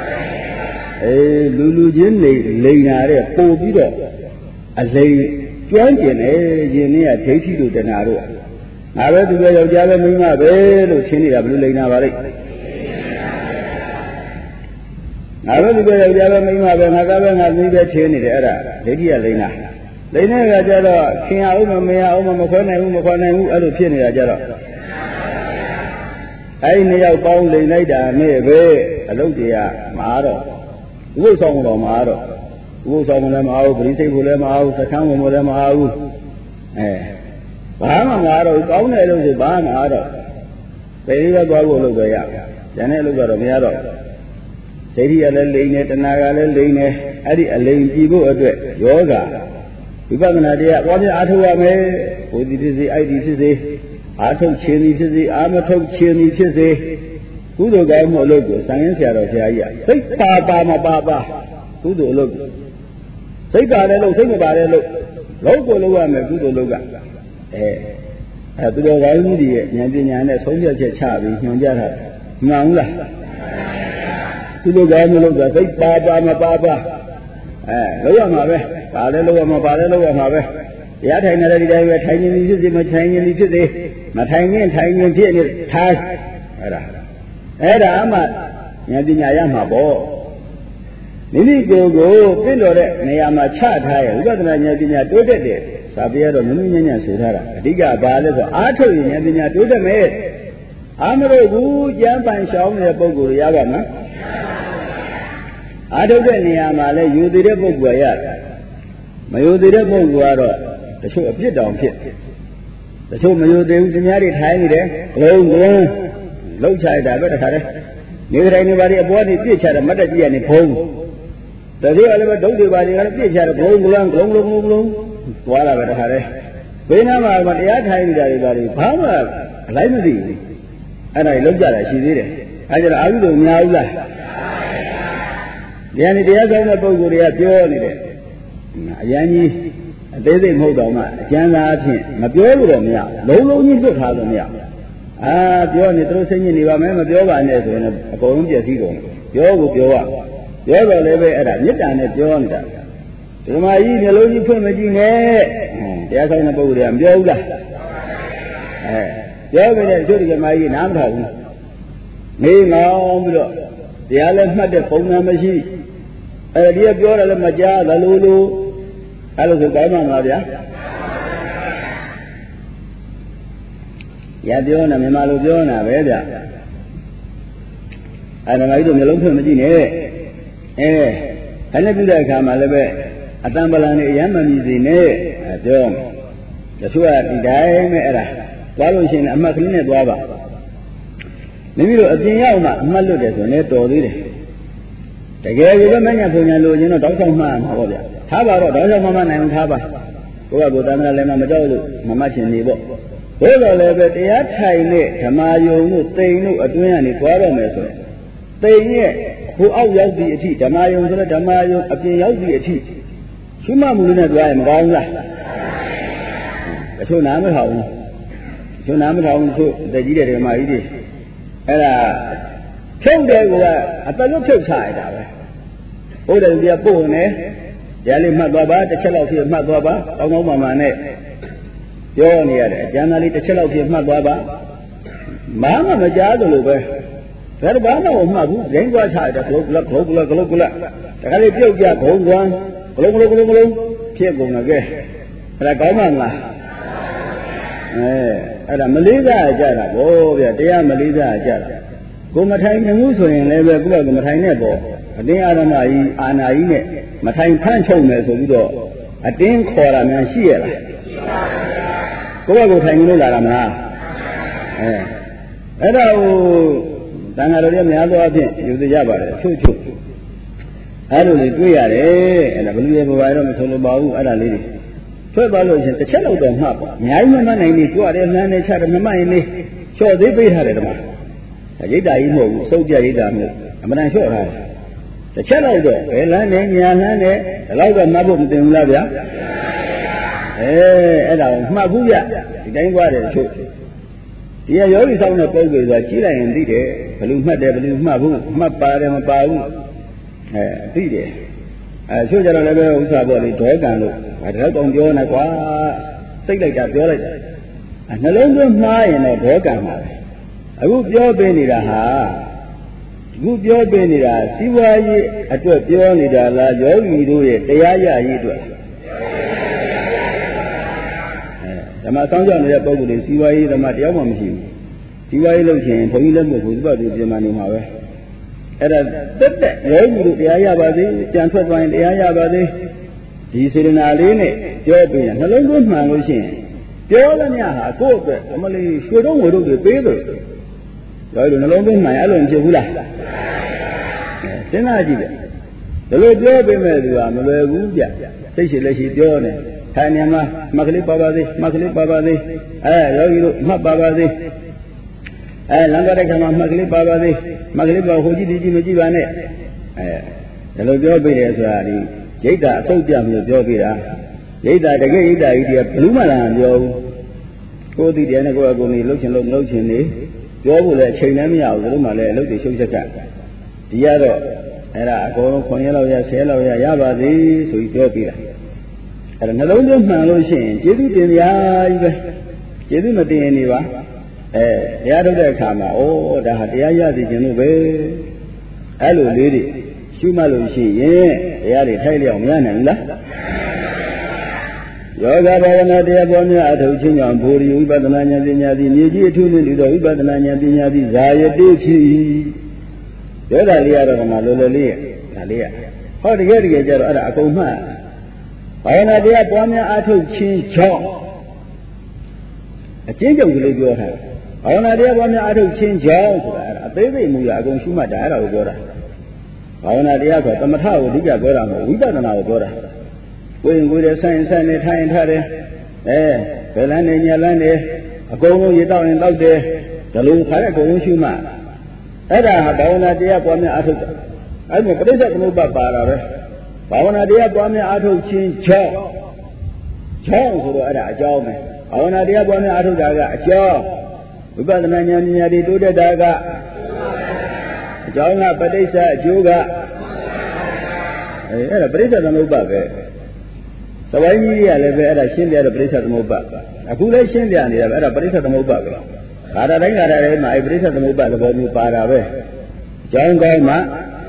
[SPEAKER 1] လူချင်းလိမ်တာတဲ့ပို့ပြီးတော့အလိမ်ကျွမ်းကျင်တယ်ယင်နေ့ကဒိဋ္ဌိတို့တဏှာတို့ငါပဲသူပဲယောက်ျားပဲမိန်းမပဲလို့ရှင်းနေတာဘယ်လိုလိမ်တာပါလဲငါတို့ဒီလိုယောက်ျားပဲမိန်းမပဲငါကပဲငါသမီးပဲထင်းနေတယ်အဲ့ဒါဒိဋ္ဌိကလိမ်တာလိမ်တဲ့အခါကျတော့ခင်အောင်မမရအောင်မခွဲနိုင်ဘူးအဲ့လိုဖြစ်နေတာကြတော့အဲ့ဒီနှစ်ယောက်ပေါင်းလိမ်လိုက်တာနဲ့ပဲအလုပ်တွေကမအားတော့ဥပုသ်ဆောင်တော့မအားတော့ဥပုသ်ဆောင်လည်းမအားဘူးပရိသိတ်ကိုလည်းမအားဘူးသခန်းဝင်လည်းမအားဘူးဘာမှမအားတော့ကောင်းတယ်လို့ဆိုဘာမှမအားတော့ပေရီကသွားဖို့လုပ်ပဲရကျန်တဲ့အလုပ်ကတော့မရတော့ဒိဋ္ဌိကလည်းလိမ်နေတဏှာကလည်းလိမ်နေအဲ့ဒီအလိမ်ကြည့်ဖို့အတွက်ယောဂဝိပဿနာတရားပွားများအားထုတ်ရမယ်ဘုဒ္ဓဖြစ်စေအဲ့ဒီဖြစ်စေအားထုတ်ခြင်းသည်ဖြစ်စေအာမထုတ်ခြင်းသည်ဖြစ်စေကုသိုလ်ကောင်းမှုအလုပ်ကိုဆိုင်ရင်ဆရာတော်ဘုရားကြီးကစိတ်ပါမပါကုသိုလ်အလုပ်စိတ်ပါလည်းလို့စိတ်မပါလည်းလို့လုံးကိုလုံးရမယ်ကုသိုလ်လုပ်ကသူတော်ကောင်းမှုတွေရဲ့ဉာဏ်ပညာနဲ့ဆုံးဖြတ်ချက်ချပြီးညွှန်ကြားတာမှန်ဘူးလားကုသိုလ်ကောင်းမှုလုပ်တာစိတ်ပါမပါလုံးရမှာပဲပါလည်းလုံးရမှာပါလည်းလုံးရမှာပဲတရားထိုင်နေတဲ့ဒီတိုင်းပဲထိုင်ခြင်းဖြစ်စေမထိုင်ခြင်းဖြစ်စေမထိုင်ခြင်းထိုင်ခြင်းဖြစ်နေထိုင်အဲ့ဒါမှဉာဏ်ပညာရမှာပေါ့မိမိကိုယ်ကိုပြင့်တော်တဲ့နေရာမှာချထားရဝိပဿနာဉာဏ်ပညာတိုးတက်တယ်သာပြရတော့မြင့်မြတ်ဆိုထားတာအဓိကဘာလဲဆိုအားထုတ်ရင်ဉာဏ်ပညာတိုးတက်မယ်အားမလို့ဘူးကျမ်းပန်ရှောင်းနေတဲ့ပုဂ္ဂိုလ်ရပါမလားအားထုတ်တဲ့နေရာမှာလဲယူသေးတဲ့ပုဂ္ဂိုလ်ရမယူသေးတဲ့ပုဂ္ဂိုလ်ကတော့တချို့အပြစ်တောင်ဖြစ်တချို့မယူသေးဘူးတရားတွေထိုင်နေတယ်လုံးလုံးလှုပ်ချရတာပဲတခါတည်းနေတိုင်းနေပါလေအပေါ်ကနေပြစ်ချတယ်မတ်တက်ကြီးကနေဖုံးတတိယလည်းပဲဒုတ်တွေပါလေကလည်းပြစ်ချတယ်ဘလုံးလုံးသွားလာပဲတခါတည်းဘေးနားမှာတရားထိုင်နေတာတွေပါလေဘာမှအလိုက်မသိဘူးအဲ့ဒါကြီးလှုပ်ကြတာရှိသေးတယ်အဲ့ဒါအာဟုတို့များဘူးလားဉာဏ်နဲ့တရားဆောင်တဲ့ပုဂ္ဂိုလ်တွေကပြောနေတယ်အရန်ကြီးအသေးစိတ်မဟုတ်တော့မှအကျဉ်းသားအဖြစ်မပြောလို့တော့မရဘူးလုံးကြီးလွတ်ထားလို့မရဘူးပြောနေသူတို့စိတ်ညစ်နေပါမယ်မပြောပါနဲ့ဆိုရင်အကုန်လုံးပြည့်စည်ကုန်ပြောကိုပြောတော့လည်းပဲအဲ့ဒါမေတ္တာနဲ့ပြောနေတာဓမ္မကြီးမျိုးလုံးကြီးဖွင့်မကြည့်နဲ့တရားဆောင်တဲ့ပုဂ္ဂိုလ်တွေကမပြောဘူးလားပြောကြတဲ့ကျိုးဒီဓမ္မကြီးနားမထောင်ဘူးနေငောင်းပြီးတော့တရားလည်းမှတ်တဲ့ပုံစံမရှိဒီကပြောတယ်လည်းမကြားသလိုလိုအဲ့လိုဆိုကောင်းမှာပါဗျာရပြောနေမြန်မာလိုပြောနေတာပဲဗျဓမ္မကြီးတို့မျိုးလုံးဖွင့်မကြည့်နဲ့ခဏပြုတဲ့အခါမှာလည်းပဲအတန်ပလန်နေအယမ်းမမြည်စေနဲ့ပြောတချို့ကဒီတိုင်းပဲအဲ့ဒါသွားလို့ရှိရင်အမှတ်ကလေးနဲ့သွားပါမိမိတို့အပြင်ရောက်မှအမှတ်လွတ်တယ်ဆိုရင်လည်းတော်သေးတယ်တကယ်ကိုမညာပုံညာလို့ရင်တော့တောက်ဆောင်မှမှာပေါ့ဗျာထားပါတော့တောက်ဆောင်မှနိုင်အောင်ထားပါကိုယ့်ကကိုယ်တမ်းလည်းမကြောက်လို့မမှတ်ချင်နေပေါ့ဘို့တော်လည်းပဲတရားထိုင်နဲ့ဓမ္မယုံတို့တိမ်တို့အတွင်းကနေသွားတော့မယ်ဆိုရင်တိမ်ရဲ့ဟိုအောက်ရောက်သည့်အထိဓမ္မယုံဆိုတော့ဓမ္မယုံအပြင်ရောက်သည့်အထိရှုမှတ်မှုနဲ့သွားရင်မကောင်းဘူးလားတချို့နားမထောင်ဘူးတချို့နားမထောင်ဘူးတို့တကြီးတဲ့ဓမ္မကြီးတွေအဲ့ဒါဖြုတ်တယ်ကအတလွတ်ဖြုတ်ချရတာပဲဘုရားကြီးပို့နေရလေးမှတ်သွားပါတစ်ချက်လောက်ဖြစ်မှတ်သွားပါကောင်းကောင်းမှန်မှန်နဲ့ပြောနေရတယ်အကျမ်းသားလေးတစ်ချက်လောက်ဖြစ်မှတ်သွားပါမကြားသလိုပဲဒါတော့ဘာမှမမှတ်ဘူးရင်းသွားချရတယ်ဂလုတ်ဂလုတ်တခါလေးပြုတ်ကြဘုံကွမ်းဂလုတ်ဖြစ်ကုန်တယ်ကဲအဲ့ဒါကောင်းမှမလားအဲ့ဒါမလေးစားကြတာဗောဗျာတရားမလေးစားကြတာကိုမထိုင်နေမှုဆိုရင်လည်းပဲကိုယ့်ကမထိုင်နဲ့ပေါ့အတင်းအာရမကြီးအာနာကြီးနဲ့မထိုင်ဖန့်ချုပ်မယ်ဆိုပြီးတော့အတင်းခေါ်တာများရှိရလားကိုယ့်ကထိုင်လို့လာတာမလားအဲ့ဒါဟိုတန်ဃာတော်တွေများသောအားဖြင့်ယူသိကြပါတယ်ချုပ်အဲ့လိုလေးတွေ့ရတယ်အဲ့ဒါဘယ်လိုလဲဘယ်တော့မဆုံးလို့ပါဘူးအဲ့ဒါလေးထွက်သွားလို့ရှင်တစ်ချက်လောက်တော့မှတ်ပေါ့အများကြီးမမှတ်နိုင်ဘူးကြွရတယ်လမ်းနဲ့ချတယ်မမှတ်ရင်လေးလျှော့သေးပေးထားတယ်ဓမ္မရိတ်တာကြီးမဟုတ်ဘူးစုပ်ပြရိတ်တာမဟုတ်အမှန်တန်လျှော့ထားတယ်တစ်ချက်လောက်တော့ဘယ်လမ်းနဲ့ညာလမ်းနဲ့ဒီလောက်တော့မှတ်ဖို့မတင်ဘူးလားဗျာအဲ့ဒါကိုမှတ်ဘူးဗျဒီတိုင်းသွားတယ်ချုပ်ဒီကယောဂီဆောင်တဲ့ပုံတွေဆိုတာကြီးလိုက်ရင်သိတယ်ဘယ်လိုမှတ်တယ်ဘယ်လိုမှတ်ဘူးမှတ်ပါတယ်မပါဘူးသိတယ်ချို့ကြတော့လည်းပဲဥစ္စာပေါ်လေဒေါကံလို့ဒါတော့ကောင်းပြောနေကွာစိတ်လိုက်တာပြောလိုက်တာနှလုံးသွင်းမှားရင်တော့ဒေါကံမှာပဲအခုပြောပေးနေတာဟာအခုပြောပေးနေတာစီးပွားရေးအတွက်ပြောနေတာလားယောဂီတို့ရဲ့တရားရရေးအတွက်ဓမ္မဆောင်ကြနေတဲ့ပုဂ္ဂိုလ်တွေစီးပွားရေးဓမ္မတရားမှမရှိဘူးစီးပွားရေးလုပ်ချင်ဘုန်းကြီးလည်းမဟုတ်ဘူးသူ့ဘာသူပြင်မှနေမှာပဲအဲ့ဒါတက်ယောဂီတို့တရားရပါသေးကြံထွက်သွားရင်တရားရပါသေးဒီစေတနာလေးနဲ့ပြောပေးရင်နှလုံးသွင်းမှန်လို့ရှိရင်ပြောသမျှဟာကိုယ့်အတွက်အမလီရွှေတော့ငွေတော့တွေပေးတယ်ယောဂီတို့နှလုံးသွင်းမှန်အဲ့လိုမဖြစ်ဘူးလားစဉ်းစားကြည့်တယ်ဘယ်လိုပြောပေးမဲ့သူကမလွယ်ဘူးဗျစိတ်ရှိလက်ရှိပြောနေထိုင်နေမှာမှတ်ကလေးပါပါသေးမှတ်ကလေးပါပါသေးယောဂီတို့မှတ်ပါပါသေးလမ်းသွားတဲ့ခါမှာမှတ်ကလေးပါပါသေးမှတ်ကလေးပါဟိုကြည့်ဒီကြည့်မကြည့်ပါနဲ့ဒါလိုပြောပေးတယ်ဆိုတာဒီရိတ်တာအဆုတ်ပြမလို့ပြောပေးတာရိတ်တာတကယ်ရိတ်တာကြီးတွေကဘယ်မှလည်းမပြောဘူးကိုယ်တည်တယ်နဲ့ကိုယ့်အကုန်ကြီးလှုပ်ချင်လို့မလှုပ်ချင်နေပြောဖို့လည်းအချိန်လည်းမရဘူးဘယ်လိုမှလည်းအလုပ်တွေရှုပ်ချက်ကဒီရတော့အဲ့ဒါအကုန်လုံး9ရက်လောက်ရ10လောက်ရပါသေးဆိုပြီးပြောပေးတာအဲ့ဒါနှလုံးသွင်းမှန်လို့ရှိရင်ကျေးဇူးတင်ကြကြီးပဲကျေးဇူးမတင်ရင်နေပါတရားထုတ်တဲ့အခါမှာဩဒါဟာတရားရသိခြင်းလို့ပဲအဲ့လိုလေးတွေရှုမှတ်လို့ရှိရင်တရားတွေထိုက်လျောက်မရနိုင်ဘူးလားယောဂဘာဝနာတရားပေါ်များအထုတ်ခြင်းကြောင့်ဘူရိဝိပဿနာဉာဏ်ပညာသည်မြေကြီးအထူးနှင့်တူသောဝိပဿနာဉာဏ်ပညာသည်ဇာယတိဖြစ်၏ယောဂလေးရတော့မှလောလောလေးရဒါလေးရဟောတကယ်ကြတော့အဲ့ဒါအကုန်မှဘာဝနာတရားပေါ်များအထုတ်ခြင်းကြောင့်အကျဉ်းချုပ်ကလေးပြောထားတယ်ဘာဝနာတရားပေါ်များအထုတ်ခြင်းကြောင့်ဆိုတာအဲ့ဒါအသေးစိတ်မူရအကုန်ရှုမှတ်တာအဲ့ဒါကိုပြောတာဘာဝနာတရားဆိုသမထကိုအဓိကပြောတာမဟုတ်ဝိပဿနာကိုပြောတာကိုယ်ရင်ကိုယ်ရဲ့ဆိုင်နေထိုင်ထားတယ်ဘယ်လန်းနေညလန်းနေအကုန်လုံးရေတောက်ရင်တောက်တယ်ဒါလိုခါတဲ့အကုန်လုံးရှုမှတ်အဲ့ဒါဟာဘာဝနာတရားပေါ်များအထုတ်တယ်အဲ့ဒီပရိစ္ဆေသမုပ္ပါပါတာပဲဘာဝနာတရားပေါ်များအထုတ်ခြင်းကြောင့်ဆိုတော့အဲ့ဒါအကြောင်းပဲဘာဝနာတရားပေါ်များအထုတ်တာကအကြောင်းဝိပဿနာဉာဏ်ပညာတွေတိုးတက်တာကအကြောင်းကပဋိစ္စအကျိုးကအဲ့ဒါပရိစ္ဆေသမုပ္ပါပဲသဝိုင်းကြီးတွေကလည်းပဲအဲ့ဒါရှင်းပြတဲ့ပရိစ္ဆေသမုပ္ပါအခုလည်းရှင်းပြနေတာပဲအဲ့ဒါပရိစ္ဆေသမုပ္ပါပဲခါတာတိုင်းခါတာတိုင်းမှာအဲ့ပရိစ္ဆေသမုပ္ပါသဘောမျိုးပါတာပဲအကြောင်းကောင်းမှ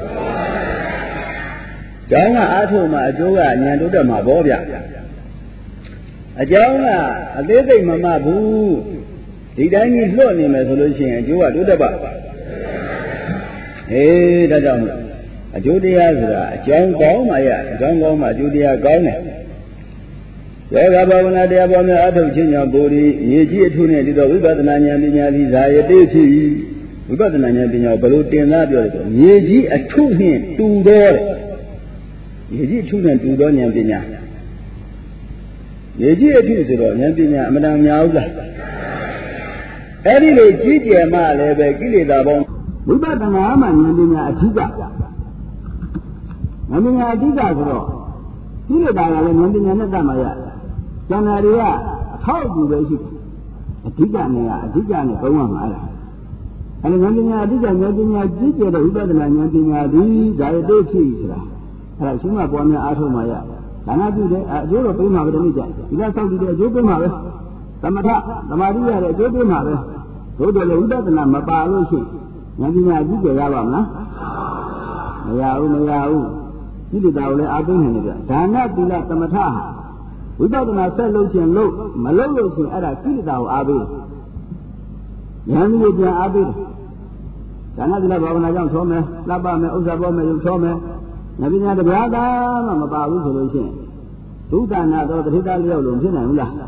[SPEAKER 1] ကျောင်းကအားထုတ်မှအကျိုးကဉာဏ်တိုးတက်မှာပေါ့ဗျအကြောင်းကအသေးစိတ်မမှတ်ဘူးဒီတိုင်းကြီးလွတ်နေမယ်ဆိုလို့ရှိရင်အကျိုးကတိုးတက်ပါဒါကြောင့်အကျိုးတရားဆိုတာအကြောင်းကောင်းမှရအကြောင်းကောင်းမှအကျိုးတရားကောင်းတယ်ယောဂဘာဝနာတရားပေါ်များအထုတ်ခြင်းကြောင့်ကိုယ်ဒီရေကြီးအထုနဲ့ဒီတော့ဝိပဿနာဉာဏ်ပညာပြီးဇာယတိဖြစ်ဝိပဿနာဉာဏ်ပညာကိုဘယ်လိုတင်သားပြောလဲဆိုရေကြီးအထုနှင့်တူသောရေကြီးအထုနဲ့တူသောဉာဏ်ပညာရေကြီးအထုဆိုတော့ဉာဏ်ပညာအမှန်တန်များဘူးလားအဲ့ဒီလိုကြီးကျယ်မှလည်းပဲကိလေသာပေါင်းဝိပဿနာမှဉာဏ်ပညာအဓိကဉာဏ်ပညာအဓိကဆိုတော့ကိလေသာကလည်းဉာဏ်ပညာနဲ့တတ်မှရကျန်တာတွေကအထောက်အကူပဲရှိတယ်အဓိကနေကအဓိကနဲ့သုံးရမှာလားအဲ့ဒါဉာဏ်ပညာအဓိကဉာဏ်ပညာကြီးကျယ်တဲ့ဝိပဿနာဉာဏ်ပညာဒီဇာယတိဖြစ်ဆိုတာအဲ့ဒါရှင်းမှပေါ်များအားထုတ်မှရဒါနပြုတယ်အကျိုးတော့ပေးမှာပဲတနည်းကြဒီကဆောက်တည်တဲ့အကျိုးပေးမှာပဲသမထသမာဓိရတဲ့အကျိုးပေးမှာပဲတို့တယ်လေဝိပဿနာမပါလို့ရှိဉာဏ်ပညာကြီးကျယ်ရပါမလားမရဘူးကိလေသာကိုလည်းအားပေးနေတယ်ဗျဒါနသီလသမထဝိပဿနာဆက်လုပ်ခြင်းလို့မလုပ်လို့ရှိရင်အဲ့ဒါကိလေသာကိုအားပေးဉာဏ်ကြီးပြန်အားပေးတယ်ဒါနသီလဘာဝနာကြောင့်ထောမယ်လှပမယ်ဥစ္စာပေါ်မယ်ရုပ်ထောမယ်ဉာဏ်ပညာတရားသာမှမပါဘူးဆိုလို့ရှိရင်ဒုသနာတော့တတိတလျောက်လို့ဖြစ်နိုင်ဘူးလား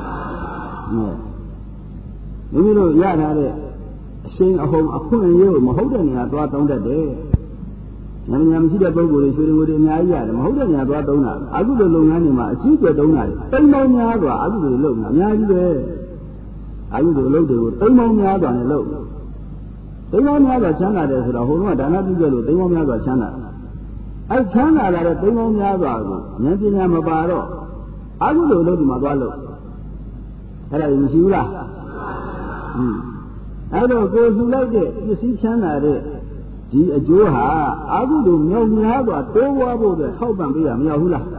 [SPEAKER 1] မိမိတို့ရထားတဲ့အရှင်အဟုန်အခွင့်အရေးကိုမဟုတ်တဲ့နေရာသွားတောင်းတတ်တယ်ဉာဏ်ပညာမရှိတဲ့ပုဂ္ဂိုလ်တွေရွှေငွေတွေအများကြီးရတယ်မဟုတ်တဲ့နေရာသွားတုံးတာအကုသိုလ်လုပ်ငန်းတွေမှာအကြီးကျယ်တုံးတာတွေတိမ်ပေါင်းများစွာအကုသိုလ်လုပ်နေတာအများကြီးပဲအကုသိုလ်လုပ်တွေကိုတိမ်ပေါင်းများစွာနဲ့လုပ်တိမ်ပေါင်းများစွာချမ်းသာတယ်ဆိုတော့ဟိုကဒါနပြုကြလို့တိမ်ပေါင်းများစွာချမ်းသာအဲချမ်းသာလာတဲ့တိမ်ပေါင်းများစွာကိုဉာဏ်ပညာမပါတော့အကုသိုလ်လုပ်ဒီမှာသွားလို့အဲ့ဒါမရှိဘူးလားအဲ့တော့ကိုယ်စုလိုက်တဲ့ပစ္စည်းချမ်းသာတဲ့ဒီအကျိုးဟာအာဟုတို့မြောက်များစွာတိုးပွားဖို့အတွက်ထောက်ပံ့ပေးရမရဘူးလား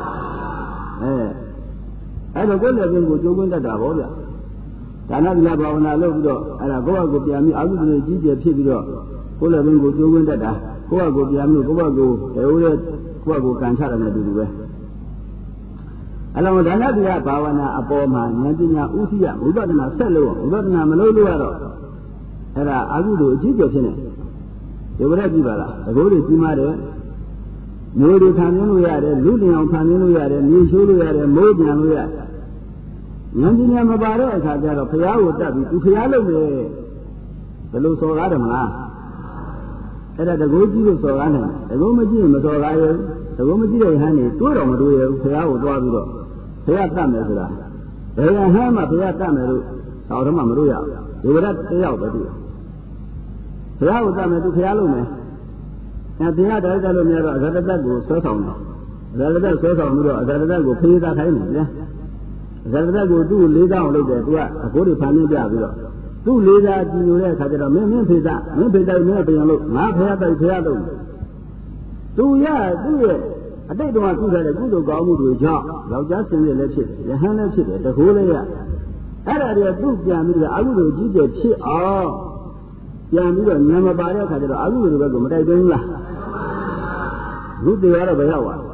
[SPEAKER 1] အဲ့တော့ကိုယ်လည်းပင်ကိုကြိုးကွင်းတတ်တာဗောဗျဒါနသီလဘာဝနာလုပ်ပြီးတော့အဲ့ဒါကိုယ့်အကိုပြန်ပြီးအာဟုတို့ကြီးကျယ်ဖြစ်ပြီးတော့ကိုယ်လည်းပင်ကိုကြိုးကွင်းတတ်တာကိုယ့်အကိုပြန်ပြီးကိုယ့်အကိုတေဦးတဲ့ကိုယ့်အကိုကန်ချတယ်နဲ့တူတူပဲအဲ့တော့ဒါနသီလဘာဝနာအပေါ်မှာဉာဏ်ပညာဥသိယဝိပဿနာဆက်လို့ဝိပဿနာမလုပ်လို့ရတော့အဲ့ဒါအာဟုတို့အကြီးကျယ်ဖြစ်နေဒီဝရကြည့်ပါလားတကိုးတွေကြီးမားတယ်မျိုးတွေခံရလို့ရတယ်လူလျင်အောင်ခံရလို့ရတယ်မြေရှိုးလို့ရတယ်မိုးပြန်လို့ရတယ်ဉာဏ်ပညာမပါတဲ့အခါကျတော့ဘုရားကိုတတ်ပြီးသူဘုရားလုပ်တယ်ဘယ်လိုစော်ကားတယ်မလားအဲ့ဒါတကိုးကြည့်လို့စော်ကားတယ်တကိုးမကြည့်ရင်မစော်ကားရဘူးတကိုးမကြည့်တဲ့ဟန်းနေတွေးတော့မတွေးရဘူးဘုရားကိုတွားပြီးတော့ဘုရားတတ်မယ်ဆိုတာဘယ်ဟန်းမှဘုရားတတ်မယ်လို့သောတော်မှမလို့ရဘူးဒီဝရတယောက်ပဲတွေ့ဘုရားကိုတတ်မယ်သူဘုရားလုပ်မယ်အဲဘုရားတရားကြလို့များတော့အဇတတတ်ကိုဆွဲဆောင်တယ်အဇတတတ်ဆွဲဆောင်ပြီးတော့အဇတတတ်ကိုဖေးသားခိုင်းတယ်ဗျာအဇတတတ်ကိုသူ့လေးသားအောင်လုပ်တယ်သူကအကိုးတွေဖန်ဆင်းပြပြီးတော့သူ့လေးသားကြည်ညိုတဲ့အခါကျတော့မင်းဖေးသားမင်းပြန်လို့ငါဘုရားတိုက်ဘုရားလုပ်သူရသူ့ရဲ့အတိတ်တုန်းကပြုခဲ့တဲ့ကုသိုလ်ကောင်းမှုတွေကြောင့်ယောက်ျားဆင်းရဲလည်းဖြစ်တယ်ယဟန်လည်းဖြစ်တယ်တကိုးလည်းရအဲ့ဒါတွေသူ့ပြန်ပြီးတော့အကုသိုလ်ကြီးကျယ်ဖြစ်အောင်ပြန်ပြီးတော့ဉာဏ်မပါတဲ့အခါကျတော့အကုသိုလ်တွေဘက်ကမတိုက်သွင်းဘူးလားဘုတရားတော့ဘယ်ရောက်သွား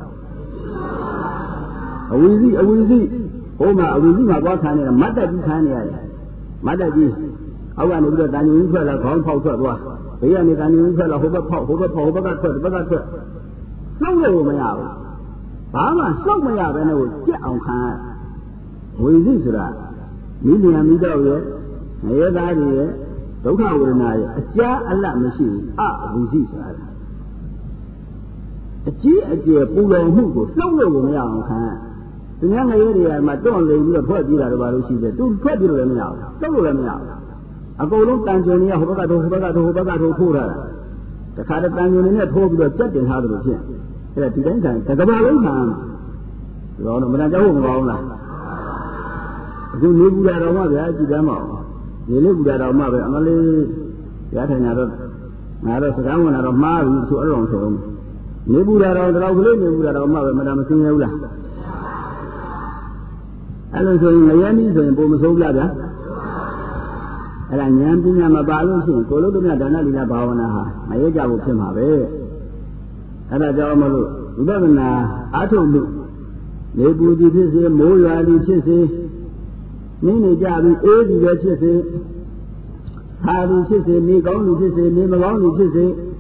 [SPEAKER 1] အဝိဇိဟိုမှာအဝိဇိမှာသွားခံနေတာမတ်တက်ကြီးခံနေရတယ်မတ်တက်ကြီးအောက်ကနေပြီးတော့တန်ညူကြီးထွက်လာခေါင်းဖောက်ထွက်သွားဘေးကနေတန်ညူကြီးထွက်လာဟိုဘက်ဖောက်ဟိုဘက်ကထွက်ဒီဘက်ကထွက်နှုတ်လို့မရဘူးဘာမှနှုတ်မရဘဲနဲ့ကိုကြက်အောင်ခံရဝိဇိဆိုတာမိလျံမိတော့ရဲ့ငရဲသားတွေရဲ့ဒုက္ခဝေဒနာရဲ့အကြားအလတ်မရှိဘူးအဝိဇိဆိုတာအကြီးအကျယ်ပူလောင်မှုကိုနှုတ်လို့မရအောင်ခံသူများငရဲတွေကမှတွန့်လိမ်ပြီးတော့ထွက်ပြေးတာတော့ဘာလို့ရှိတယ်သူထွက်ပြေးလို့လည်းမရဘူးနှုတ်လို့လည်းမရဘူးအကုန်လုံးတန်ကြုံနေရဟိုဘက်ကထိုးထိုးထားတာတခါတည်းတန်ကြုံနေနဲ့ထိုးပြီးတော့ကြက်တင်ထားတယ်လို့ဖြစ်အဲ့ဒါဒီတိုင်းခံတကဘာလုံးခံတော့မနာကြောက်ဘူးမကောင်းလားအခုနေပူတာတော့မှဗျာကြည်တမ်းမအောင်ဒီလေးပူတာတော့မှပဲအမလေးရထိုင်တာတော့ငါတော့စကားဝင်တာတော့မှားပြီသူအဲ့လိုဆိုနေပူတာတော့တော့ကလေးနေပူတာတော့မှပဲမနာမစင်းရဘူးလားအဲ့လိုဆိုရင်ငရဲနည်းဆိုရင်ပုံမဆုံးလားဗျာအဲ့ဒါဉာဏ်ပညာမပါလို့ရှိရင်ကိုလိုတမြဒါနလီလာဘာဝနာဟာမရဲကြဘူးဖြစ်မှာပဲအဲ့ဒါကြောင့်မလို့ဝိပဿနာအားထုတ်လို့နေပူသည်ဖြစ်စေမိုးရွာသည်ဖြစ်စေနင်းနေကြပြီးအေးသည်လည်းဖြစ်စေသာသည်ဖြစ်စေနေကောင်းသည်ဖြစ်စေနေမကောင်းသည်ဖြစ်စေ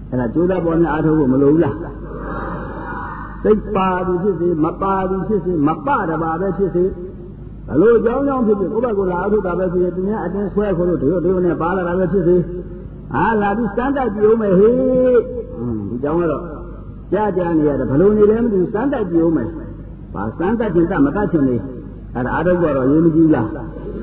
[SPEAKER 1] အဲ့ဒါကျိုးသားပေါ်နဲ့အားထုတ်ဖို့မလိုဘူးလားစိတ်ပါသည်ဖြစ်စေမပါသည်ဖြစ်စေမပတပါပဲဖြစ်စေဘလို့အကြောင်းကြောင့်ဖြစ်ဖြစ်ကိုယ့်ဘက်ကိုလာအားထုတ်တာပဲဖြစ်စေသူများအတင်းဆွဲခေါ်လို့တို့နဲ့ပါလာတာပဲဖြစ်စေလာပြီးစမ်းတိုက်ကြည့်ဦးမယ်ဟေးဒီကြောင့်ကတော့ကြားကြနေရတယ်ဘလို့နေလဲမသိဘူးစမ်းတိုက်ကြည့်ဦးမယ်ဘာစမ်းတိုက်ချင်တမတတ်ချင်လေအဲ့ဒါအားထုတ်ကြတော့ရေးမကြည့်လား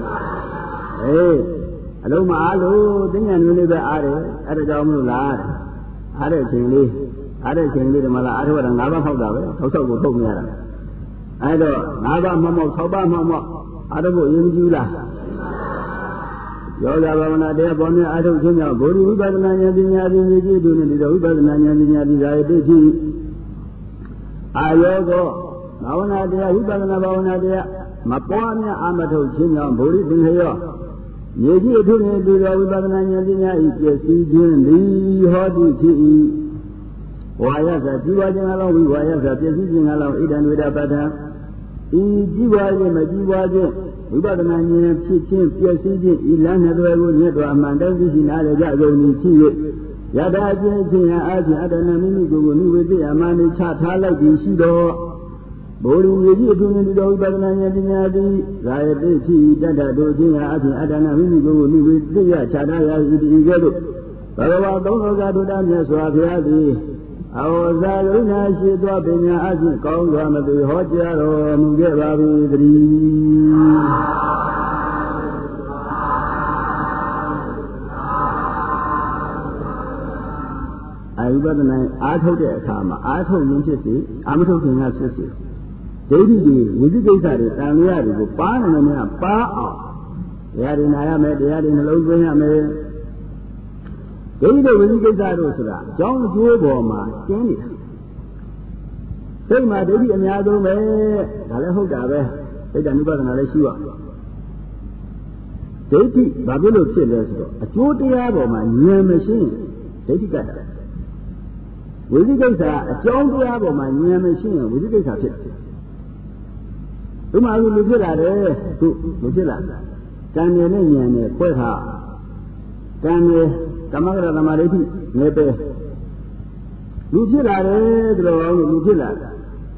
[SPEAKER 1] အလုံးမအားလို့တင်းညာနွေးလေးပဲအားတယ်အဲ့ဒါကြောင့်မလို့လားအားတဲ့အချိန်လေးဒီမှာလားအားထုတ်ရတာ၅ပါးဖောက်တာပဲထောက်ဆောက်ကိုထုတ်နေရတာအဲ့တော့၅ပါးမှမောက်၆ပါးမှမောက်အားထုတ်ဖို့ရေးမကြည့်လားယောဂဘာဝနာတရားပေါ်များအားထုတ်ခြင်းကြောင့်ဘုရားဝိပဿနာဉာဏ်ပညာဖြင့်ရည်ကြည်သူနဲ့ဒီတော့ဝိပဿနာဉာဏ်ပညာဖြင့်ဇာယတိရှိအာယောကောဘာဝနာတရားဝိပဿနာဘာဝနာတရားမပွားများအာမထုတ်ခြင်းကြောင့်ဘုရားသင်္ခေယောရည်ကြည်သူနဲ့ဒီတော့ဝိပဿနာဉာဏ်ပညာဤပြည့်စည်ခြင်းသည်ဟောတိဖြစ်၏ဝါယသជីဝခြင်းအလောင်းဝိဝါယသပြည့်စည်ခြင်းအလောင်းဣဒံဝိဒပဋ္ဌာဤជីဝခြင်းမជីဝခြင်းဝိပဿနာဉာဏ်ဖြစ်ခြင်းပြည့်စည်ခြင်းဤလမ်းနှစ်သွယ်ကိုမြတ်စွာအမှန်တိုင်းသိရှိနားလည်ကြကုန်၏ဖြစ်၍ယထာခြင်းခြင်းအားဖြင့်အတ္တနာမိမိကိုယ်ကိုနိဝေသိအမှန်ကိုချထားလိုက်ပြီးရှိတော်ဘုရားရည်ကြီးအထူးမြတ်သောဝိပဿနာဉာဏ်ပညာသည်ဇာယတိရှိတတ္တတို့ခြင်းအားဖြင့်အတ္တနာမိမိကိုယ်ကိုနိဝေသိချထားရ၏ဒီကဲ့သို့ဘဂဝါသုံးလောကဒုတမြတ်စွာဘုရားသည်အဝဇာကရုဏာရှိသောပညာအဖြင့်ကောင်းစွာမသိဟောကြားတော်မူခဲ့ပါ၏တည်းအဝိပဿနာအားထုတ်တဲ့အခါမှာအားထုတ်ရင်ဖြစ်စေအာမထုတ်ခင်ကဖြစ်စေဒိဋ္ဌိတွေဝိသိကိစ္စတွေတန်လျာတွေကိုပါးနေမှပါအောင်တရားတွေနာရမယ်တရားတွေနှလုံးသွင်းရမယ်ဒိဋ္ဌိဝိသိကိစ္စတို့ဆိုတာအကြောင်းအကျိုးပေါ်မှာကျင်းနေတာစိတ်မှာဒိဋ္ဌိအများဆုံးပဲဒါလည်းဟုတ်တာပဲစိတ်ဓာတ်ဥပဒနာလည်းရှိရဒိဋ္ဌိဘာဖြစ်လို့ဖြစ်လဲဆိုတော့အကျိုးတရားပေါ်မှာဉာဏ်မရှိရင်ဒိဋ္ဌိကတည်းကဝိသိကိစ္စအကြောင်းတရားပေါ်မှာဉာဏ်မရှိရင်ဝိသိကိစ္စဖြစ်တယ်ဒီမှာလူဖြစ်လာတယ်သူလူဖြစ်လာကံရည်နဲ့ဉာဏ်နဲ့ခွဲထားကံရည်ကမ္မဂရသမာဓိငယ်ပဲလူဖြစ်လာတယ်ဒီလိုအောင်လူဖြစ်လာတယ်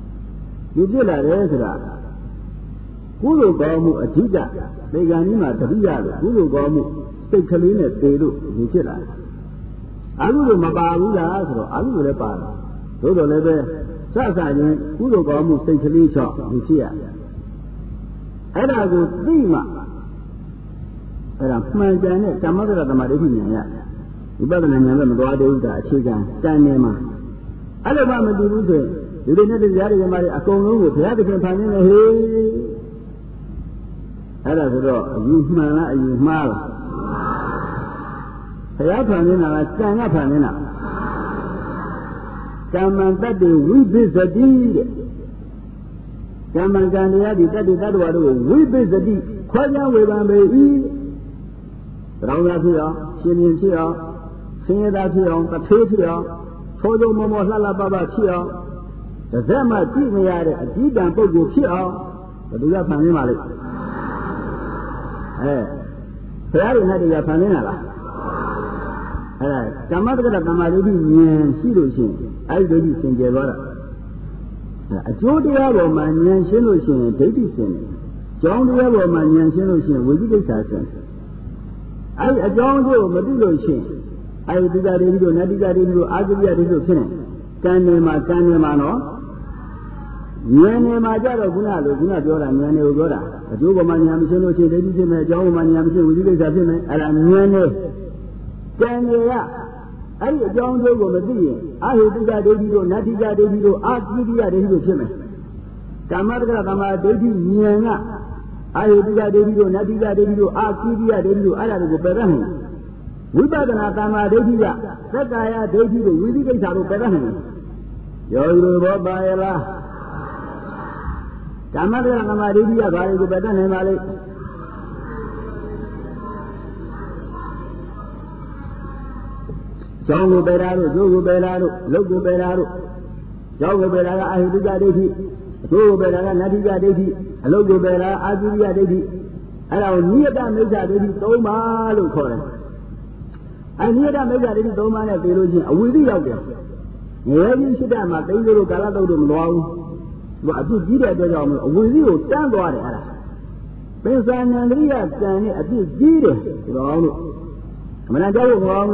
[SPEAKER 1] ဆိုတာကုသိုလ်ကောင်းမှုအဓိကသေကံကြီးမှာတတိယလို့ကုသိုလ်ကောင်းမှုစိတ်ကလေးနဲ့သေလို့လူဖြစ်လာတယ်အကုသိုလ်မပါဘူးလားဆိုတော့အကုသိုလ်လည်းပါတယ်သို့တော်လည်းပဲစစချင်းကုသိုလ်ကောင်းမှုစိတ်ကလေးချော့လူဖြစ်ရတယ်အဲ့ဒါကိုသိမှအဲ့ဒါမှန်ကန်တဲ့ကမ္မဂရသမာဓိဉာဏ်ရဝိပဿနာဉာဏ်လည်းမသွားသေးဘူးဒါအခြေခံတန်နေမှာအဲ့လိုမှမသိဘူးဆိုရင်ဒီလိုနဲ့တရားတွေမှာအကုန်လုံးကိုဘုရားသခင်ဖန်နေတယ်ဟေးအဲ့ဒါဆိုတော့အယူမှန်လားအယူမှားလားဘုရားဖန်နေတာကကံကဖန်နေတာကမ္မံတတ္တိဝိပစ္စတိတဲ့ကမ္မံကံတရားဒီတတ္တိတတ္တဝါတို့ကိုဝိပစ္စတိခွဲခြားဝေဖန်ပေ၏တောင်းတာဖြစ်အောင်ရှင်ရင်ဖြစ်အောင်ဆင်းရဲတာဖြစ်အောင်တစ်ဖေးဖြစ်အောင်ချိုးချိုးမောမောလှလှပပဖြစ်အောင်တစ်စက်မှကြည့်မရတဲ့အကြည့်တန်ပုဂ္ဂိုလ်ဖြစ်အောင်ဘယ်သူကဖန်နေပါလိမ့်ဘုရားတွေနဲ့တရားဖန်နေတာလားအဲ့ဒါကမ္မတက္ကသမာဓိဉာဏ်ရှိလို့ရှိရင်အဲ့ဒီဒိဋ္ဌိစင်ကြယ်သွားတာအကျိုးတရားပေါ်မှာဉာဏ်ရှင်းလို့ရှိရင်ဒိဋ္ဌိစင်တယ်ကြောင်းတရားပေါ်မှာဉာဏ်ရှင်းလို့ရှိရင်ဝိသိကိစ္စစင်တယ်အဲ့ဒီအကြောင်းကိုမသိလို့ရှိရင်အဲ့ဒီတိကတိတို့နတ္တိကတိတို့အာဇိယတိတို့ဖြစ်နေကံနေမှာနော်ဉာဏ်နေမှာကြတော့ခုနပြောတာဉာဏ်တွေကိုပြောတာအကျိုးပေါ်မှာဉာဏ်မရှင်းလို့ရှိရင်ဒိဋ္ဌိဖြစ်မယ်အကြောင်းပေါ်မှာဉာဏ်မရှင်းဝိသိကိစ္စဖြစ်မယ်အဲ့ဒါဉာဏ်နဲ့ကံနေရအဲ့ဒီအကြောင်းကျိုးကိုမသိရင်အာဟိတိကဒိဋ္ဌိတို့နတ္တိကဒိဋ္ဌိတို့အာကိတိကဒိဋ္ဌိတို့ဖြစ်မယ်ကမ္မတက္ကသမာဒိဋ္ဌိဉာဏ်ကအာဟိတိကဒိဋ္ဌိတို့နတ္တိကဒိဋ္ဌိတို့အာကိတိကဒိဋ္ဌိတို့အဲ့ဒါတွေကိုပယ်တတ်နိုင်ဝိပဿနာသမာဓိဋ္ဌိကသက္ကာယဒိဋ္ဌိတို့ဝိသိကိစ္စတို့ပယ်တတ်နိုင်ယောဂီတို့ဘောပါရလားကမ္မတက္ကသမာဒိဋ္ဌိကဘာတွေကိုပယ်တတ်နိုင်ပါလိမ့်ကျောင်းကိုပယ်တာတို့ကျိုးကိုပယ်တာတို့လုပ်ကိုပယ်တာတို့ကျောင်းကိုပယ်တာကအာဟိတိကဒိဋ္ဌိအကျိုးကိုပယ်တာကနတ္တိကဒိဋ္ဌိအလုပ်ကိုပယ်တာအာဇိရိယဒိဋ္ဌိအဲ့ဒါကိုနိယတမိစ္ဆာဒိဋ္ဌိ၃ပါးလို့ခေါ်တယ် Niada mega di Domana Theologian, a witty out there. Never should have my baby Galadodum long. What did you get with you? Stand water. Pensan and Ria can a bit deed. When I go wrong,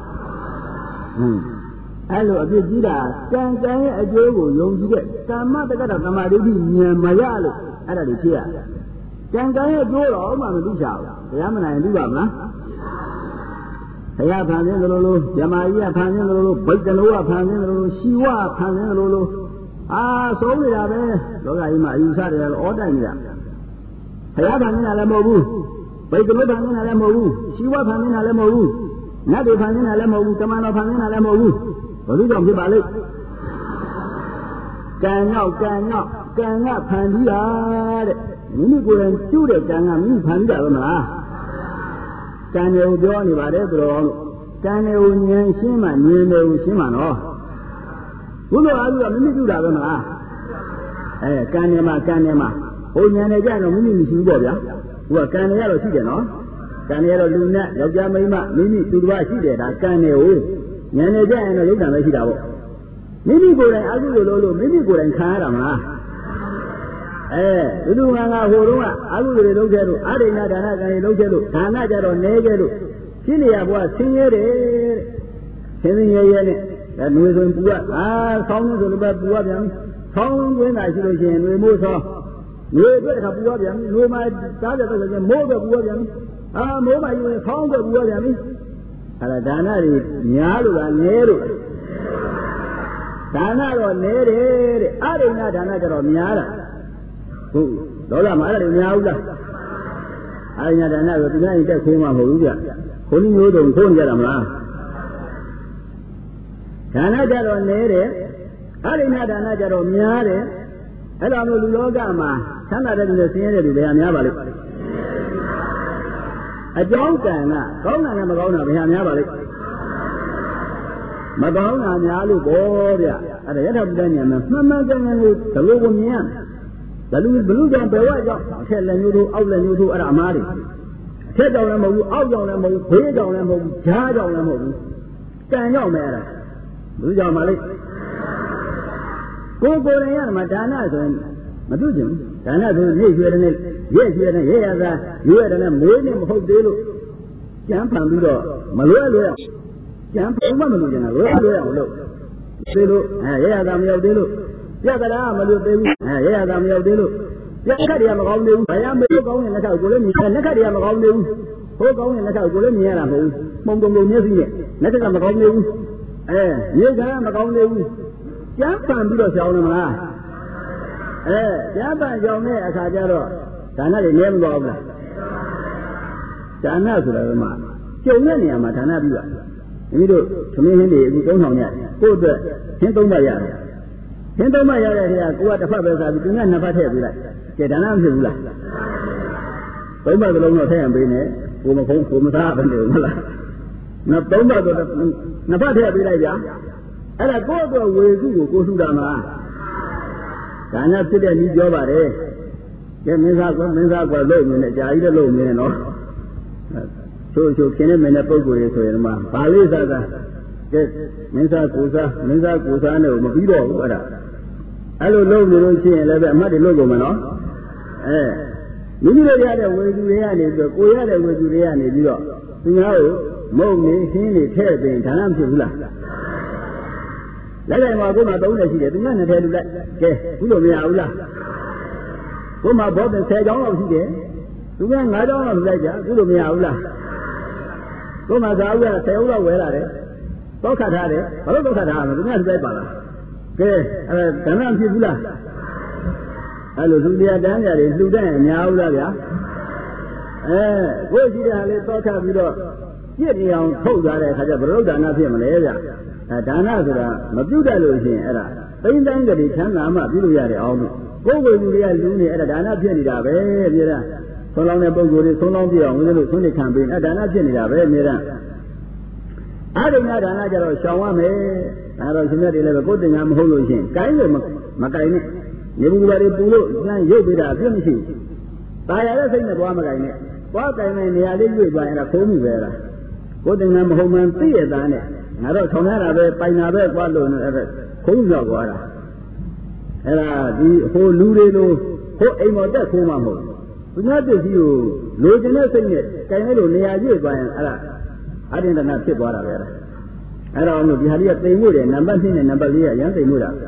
[SPEAKER 1] hello, a bit did can a joke, young get. Come out of Kamaridi near Mayalo, at a chair. Can I go all my Lisha? The Yamana and Dubama. Saya panggil dulu, Jamaiya panggil dulu, Baikanoa panggil dulu, Siwa panggil dulu. Sorry lah be, logai mah Isa dia order ni lah. Saya panggil ala mahu, Baikanoa panggil ala mahu, Siwa panggil ala mahu, Nabi panggil ala mahu, Tamano panggil ala mahu. Baru jom dia balik. Kanyau panggil ada. Ini kurang cuci jangan ini panggil apa malah. Can you do any better? Can you Shima, Nino Shimano? Who are you a minute to that? Canema. Oh, Yanagano, Mini Shiboya. What can you see? Can you Luna, Yamima, Mini to the Shida, can you? Yanagano, look at the Mini go and Agu, Mini go and Karama. Udunganga Horua, Agu Logero, Arena Dana Logero, Tanajaro Negero, Sinia was singing 7 years, and we don't do it. Songs about Buabian, songs when I should say, and we move off. No good of Buabian, no my father was a mode of Buabian. No my song of Buabian. Aladana is Nyaru and Neru. Dana or Nere, Arena Danajaro Nyara. Lola Mara Naula. I never denied that came on Horuga. Holding you don't phone Yaramla. Canada on Nere, Arina Danajaro Miare, Elamo Logama, Canada in the Sierra de Yamabali. A Jonkana, Gona Magona, Yamabali. Magona, Yalu, Boria, at the end of Daniel, Mamma Daniel, the Logomian. The blue jump away, tell you to outland you to Aramari. Tell them, out on them, pay on them, charge on them. Can you matter? Blue jump Malik. Go and Madana, Madujum, Dana, yes, you had a million hope they look. Jump and do the Malaya. Jump and look. They look, they look. Yagara, Malu, Yakaria Magondu, I am going in the Kalgulani, and Nakaria Magondu, who go in the Kalgulani, Mongo Nesi, Nakam Magondu, Yaga Magondu, Japan Buddha Shauna, Japan Jome Akajaro, Tana the name of Tana Sulama, Jomania Matana. You do to me, we don't know yet. Go to Hintomaya. Hintomaya, what the fathers are doing, and never have you like. Get an answer. Don't bother the time, Bene, whom a home from the top and the not don't bother the never have you like that. And I go away to go to Dama. Can I sit and eat your body? Get Mizak alone in the Jaida alone, you know. So can a man a pogo is in my Paliza. Yes, Misa Kusa, no, Mabido. Hello, you don't see a muddy logo, man. Maybe the other way to Riani, the Koyada way to Riani, you know, Moni, Hini, Terry, Tanam. Let them go my own as he did, none of them that. Who don't know. Go my brother and say, don't see it. To when I don't know that, who don't know. Go my daughter, say, oh, where are they? Look at it. I don't look at it. I'm not very bad. Okay, can I see you? Hello, Julia Daniel is Ludan, Yaula. Where's the talk of you? Get me on cold that I had a road and nothing in the area. Dana, Mabuda Lucian era. Same thing that he can Nama, Julia. Go with Julia Luni at a Dana Jenny. So long as Bogu is so long beyond, we will soon campaign at Dana Jenny. I don't know that I shall me. I don't know that good thing I'm holding. Kind of Macaine. Everybody pull, and you be that finishing. I have a thing that one Macaine. What I mean, I did with by a coming there. ကိုယ်တင်ကမဟုတ်မှန်းသိရတဲ့နဲ့ငါတော့ထောင်ရတာပဲပိုင်တာပဲကွာလို့အဲ့ခုံးရောက်သွားတာအဲ့ဒါဒီဟိုလူတွေလိုဟိုအိမ်ပေါ်တက်ခိုးမှမဟုတ်သူများပစ္စည်းကိုလိုချင်တဲ့စိတ်နဲ့ကြိုင်လိုက်လို့နေရာရွေ့သွားရင်အဲ့ဒါအတင်းတနာဖြစ်သွားတာပဲအဲ့ဒါအောင်လို့ဒီဟာလေးကတိမ်မှုတယ်နံပါတ်2နဲ့နံပါတ်4ကရမ်းတိမ်မှုတာ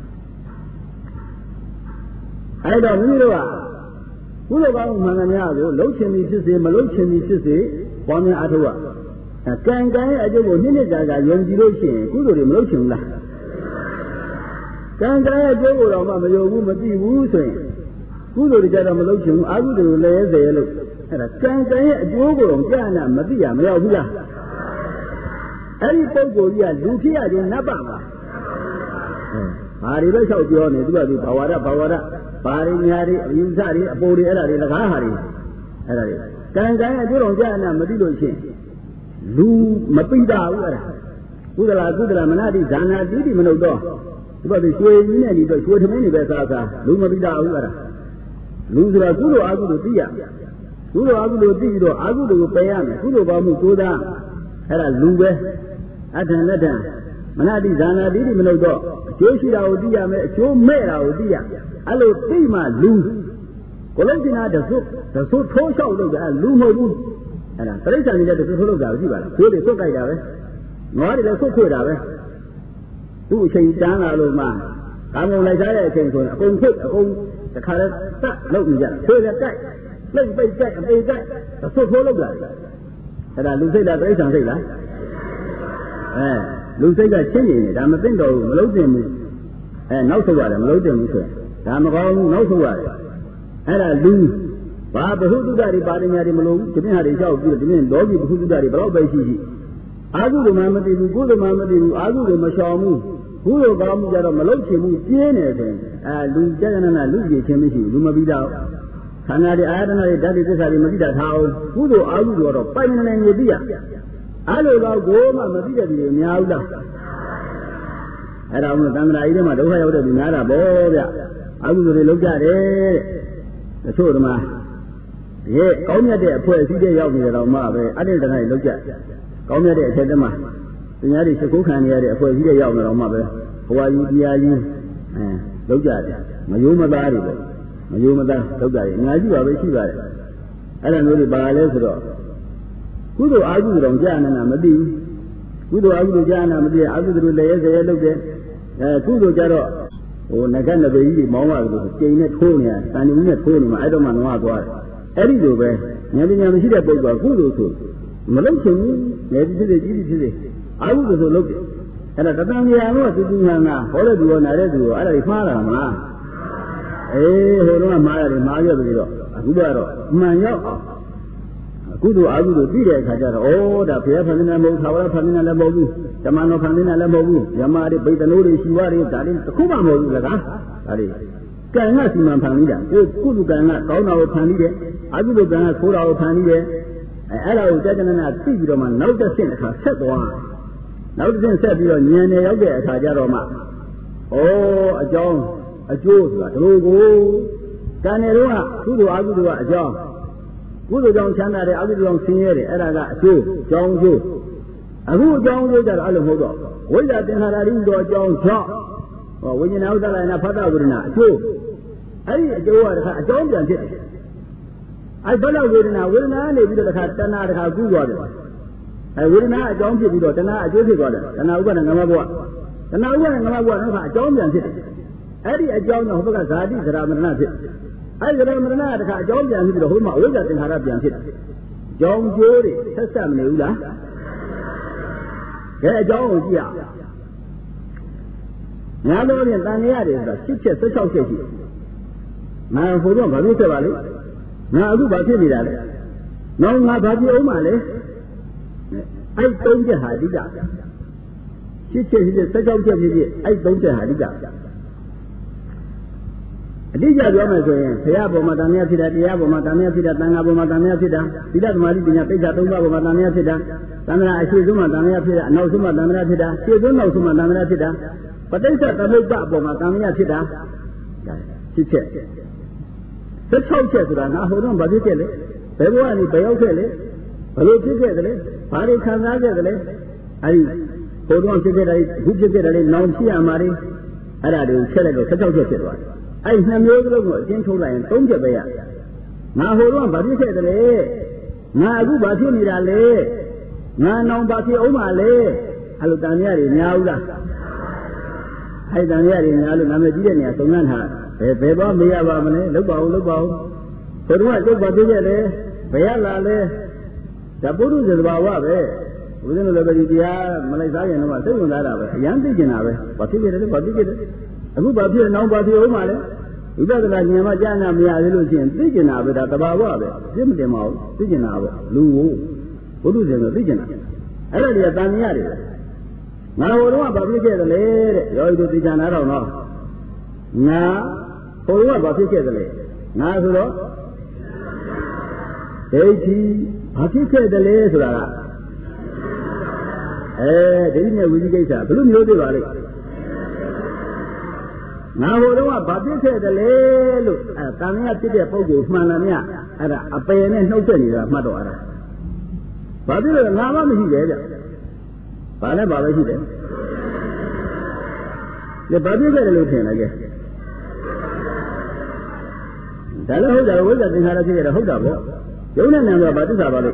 [SPEAKER 1] အဲ့တော့မိမိတို့ကကုသိုလ်ကောင်းမှုမှန်သမျှကိုလှုပ်ချင်သည်ဖြစ်စေမလှုပ်ချင်သည်ဖြစ်စေပွားများအားထုတ်ရကံကံရဲ့အကျိုးကိုနှစ်ကြာကြာယုံကြည်လို့ရှိရင်ကုသိုလ်တွေမလှုပ်ချင်ဘူးလားကံကံရဲ့အကျိုးကိုတော့မှမယုံဘူးမသိဘူးဆိုရင်ကုသိုလ်တွေကြတော့မလှုပ်ချင်ဘူးအကုသိုလ်ကိုလည်းစေရလို့အဲ့ဒါကံကံရဲ့အကျိုးကိုတော့ကြာနာမသိရမရောက်ဘူးလားအဲ့ဒီပုဂ္ဂိုလ်ကြီးကလူဖြစ်ရခြင်းနတ်ပါပါဘာတွေပဲလျှောက်ပြောနေသူကသူဘာဝရဘာတွေညာတွေအယူဆတွေအပေါ်တွေအဲ့ဒါတွေလကားဟာတွေအဲ့ဒါတွေကံကံရဲ့အကျိုးတော်ကြာနာမသိလို့ရှိရင်လူမပိတာဘူးအဲ့ဒါကုသလမနာတိဒါနာတိတိမနုဿောဒီဘက်ရွှေကြီးနဲ့ဒီတော့ရွှေသမင်းတွေပဲစားလူမပိတာဘူးအဲ့ဒါလူဆိုတာကုသိုလ်အကုသိုလ်သိရကုသိုလ်အကုသိုလ်သိပြီးတော့အကုသိုလ်ကိုပယ်ရမယ်ကုသိုလ်ပေါင်းမှုသိုးသားအဲ့ဒါလူပဲအထံလက်ထံမနာတိဒါနာတိတိမနုဿောအကျိုးရှိတာကိုသိရမယ်အကျိုးမဲ့တာကိုသိရအဲ့လိုသိမှလူကိုလုံးကျင်တာတဆုထိုးလျှောက်လို့ကလူမဟုတ်ဘူးအဲ့ဒါတိရစ္ဆာန်တွေလည်းတဆုထိုးလို့တာကြည့်ပါလားကိုယ်တွေစွတ်ကြိုက်တာပဲနွားတွေလည်းစွတ်ခွေတာပဲသူ့အချိန်တန်းလာလို့မှကာမုံလိုက်စားတဲ့အချိန်ဆိုရင်အကုန်ဖြစ်အကုန်တခါလဲတတ်လုပ်နေကြဆွေးလည်းကြိုက်လိမ့်ပိတ်ကြိုက်အပေကြိုက်တဆုထိုးလို့တာအဲ့ဒါလူစိတ်လားတိရစ္ဆာန်စိတ်လားလူစိတ်ကချင်းနေတယ်ဒါမသိတော့ဘူးမလုံးတင်ဘူးနောက်ဆုတ်ရတယ်မလုံးတင်ဘူးဆိုရင်ဒါမကောင်းဘူးနောက်ဆုတ်ရတယ်အဲ့ဒါလူဘာဘဟုတုဒ္ဒတွေပါရမီတွေမလို့ဒီပြင်ဟာတွေလျှောက်ပြီးဒီပြင်လောကီဘဟုတုဒ္ဒတွေဘယ်တော့ပဲရှိအာဟုဓမ္မမသိဘူးကုသမမသိဘူးအာဟုဓမ္မရှောင်မှုကုသိုလ်ကောင်းမှုကြတော့မလုပ်ချင်ဘူးပြင်းနေတယ်လူကြကြနနာလူကြီးချင်းမရှိဘူးလူမပြီးတော့ခန္ဓာတွေအာယတနာတွေဓာတ်တွေသစ္စာတွေမပြီးတာထားအောင်ကုသိုလ်အာဟုတော့ပိုင်နေနေသိရအဲ့လိုတော့ကိုမှမသိတဲ့လူတွေအများဘူးလားအဲ့ဒါမှသံဃာကြီးတွေမှာဒုက္ခရောက်တဲ့လူများတာပေါ့ဗျအာဟုတွေလောက်ကြတယ်တချို့ဓမ္မရဲ့ကောင်းမြတ်တဲ့အဖွဲ့အစည်းတွေရောက်နေတယ်တော့မှပဲအတ္တတနာတွေလောက်ကြကောင်းမြတ်တဲ့အချက်တည်းမှာပညာတွေရှုခိုးခံရတဲ့အဖွဲ့အစည်းတွေရောက်နေတော့မှပဲဘဝကြီးတရားကြီးလောက်ကြတယ်မယိုးမသားတွေပေါ့မယိုးမသားလောက်ကြတယ်အများကြီးပါပဲရှိပါတယ်အဲ့ဒါမျိုးတွေပါလဲဆိုတော့ကုသိုလ်အာဟုတော်ကြာနာမသိဘူးကုသိုလ်အာဟုကြာနာမသိအာဟုတို့လည်းရဲလုပ်တယ်ကုသိုလ်ကြတော့ဟိုငကနဘေကြီးမောင်းရတယ်လို့ကျိန်နဲ့ထိုးနေတာတန်တူနဲ့ထိုးနေမှာအဲ့တော့မှနွားသွားတယ်အဲ့ဒီလိုပဲဉာဏ်ပညာမရှိတဲ့ပုဂ္ဂိုလ်ကကုသိုလ်ဆိုမလုပ်ချင်ဘူးလေဒီဖြစ်စေကြီးဖြစ်စေအာဟုဆိုလုပ်တယ်အဲ့ဒါတတန်မြာတော့သူညာနာဟောတဲ့သူရောနားတဲ့သူရောအဲ့ဒါတွေမှားတာမလားအေးဟိုတော့မှားရတယ်မှားရပြီတော့အခုကတော့မှန်ရောက်အောင်ကုသိုလ်အာဟုတို့သိတဲ့အခါကျတော့ဩဒါဘုရားဖန်ဆင်းတယ်မဟုတ်သာဝရဖန်ဆင်းတယ်လည်းမဟုတ်ဘူးဓမ္မတော်ဖန်ဆင်းတယ်လည်းမဟုတ်ဘူးဓမ္မတွေဗိတ္တနိုးတွေရှိဝါတွေဒါတွေတစ်ခုမှမဟုတ်ဘူးလကားဒါတွေကံကစီမံဖန်ပြီးတာကိုကုသိုလ်ကံကကောင်းတာကိုဖန်ပြီးတယ်အာဟုတို့ကံကဆိုးတာကိုဖန်ပြီးတယ်အဲ့ဒါကိုကြာကြာနာသိပြီးတော့မှနောက်တစ်ဆင့်တစ်ခါဆက်သွားနောက်တစ်ဆင့်ဆက်ပြီးတော့ဉာဏ်နဲ့ရောက်တဲ့အခါကျတော့မှဩအကြောင်းအကျိုးဆိုတာဒီလိုကိုကံတွေတော့ကုသိုလ်အာဟုတို့ကအကြောင်းကုသိုလ်ကြောင့်ချမ်းသာတယ်အကုသိုလ်ကြောင့်ဆင်းရဲတယ်အဲ့ဒါကအကျိုးကြောင်းကျိုးအခုအကြောင်းကျိုးကြတော့အဲ့လိုမဟုတ်တော့ဝိဇ္ဇာသင်္ခါရရိတော်အကြောင်းကြောင့်ဝိညာဏဥဒ္ဒလနာဖတ်တာဝေဒနာအကျိုးအဲ့ဒီအကျိုးကတခါအကြောင်းပြန်ဖြစ်တယ်အဲ့ဘယ်လောက်ဝေဒနာနေပြီးတော့တခါတဏှာတခါကူးသွားတယ်အဲ့ဝေဒနာအကြောင်းဖြစ်ပြီးတော့တဏှာအကျိုးဖြစ်သွားတယ်တဏှာဥပ္ပဒငမဘဝတဏှာဥပ္ပဒငမဘဝတော့အကြောင်းပြန်ဖြစ်တယ်အဲ့ဒီအကြောင်းတော့ဟိုဘက်ကဇာတိသရမရဏဖြစ်အဲ့ဒီမရဏတခါအကြောင်းပြန်ဖြစ်ပြီးတော့ဟိုမှာဝိဇ္ဇာသင်္ခါရပြန်ဖြစ်တယ်။ကြောင်းကျိုးတွေဆက်ဆက်မနေဘူးလား။ကဲအကြောင်းကိုကြည့်ရအောင်။ညာလို့ရင်တန်ရရတယ်ဆိုတာ10ချက်16ချက်ရှိတယ်။ငါဟိုတော့ဘာလို့ဆက်ပါလဲ။ငါအခုဘာဖြစ်နေတာလဲ။နောက်ငါဘာဖြစ်အောင်မလဲ။အဲ့3ချက်ဟာအဓိက။10ချက်16ချက်ဖြစ်ဖြစ်အဲ့3ချက်ဟာအဓိက။အတိအကျပြောမယ်ဆိုရင်ဘုရားပေါ်မှာတန်မြတ်ဖြစ်တာတရားပေါ်မှာတန်မြတ်ဖြစ်တာသံဃာပေါ်မှာတန်မြတ်ဖြစ်တာသီလသမာဓိပညာပိဋက3ပါးပေါ်မှာတန်မြတ်ဖြစ်တာသံဃာအရှိဆုံးမှာတန်မြတ်ဖြစ်တာအနောက်ဆုံးမှာတန်မြတ်ဖြစ်တာရှေ့ဆုံးနောက်ဆုံးမှာတန်မြတ်ဖြစ်တာပဋိစ္စသမုပ္ပါပေါ်မှာတန်မြတ်ဖြစ်တာရှင်းချက်16ချက်ဆိုတာငါဟိုတော့ဘာဖြစ်ခဲ့လဲဘယ်ဘဝကနေဘယ်ရောက်ခဲ့လဲ Hello, together, Pari Kanaga, I hold on together, who together, non-Tia Mari, Aradu, Chelago, Satoja. I have no logo, gentle line, don't get there. Now hold on, but you said the now go back to Mirale, now no Bati Omale, Alutaniari, Naula. I don't hear in Alunamadina, so none have. Beba, Mia Ramane, Lubo. But what look what did it? Bayala, the Buddhas is about within the Badia, Malaysia, and what doing that. Young thinking of it, what did it? What did it? A good Bati and nobody Omale. You better like Yamajana, Mia Lucian, thinking of it at the Bawa, Jim them out, thinking of it, Lu, Buddhas in the vision. I already have done the now, what about you get the lady? You're going to be done, I don't know. Now, what about you get the lady? Now, hello? 80, what you get the lady? Didn't you get that? Blue New Valley. Now, what about you get the lady? Look, coming up to the Pogo, Manamia, a pain and no penny, Madora. But you know, now I'm here. Bala Baba is there. The body is a lieutenant, I guess. Dalahoda was at the Haraki, a Hoda. You don't know about this about it.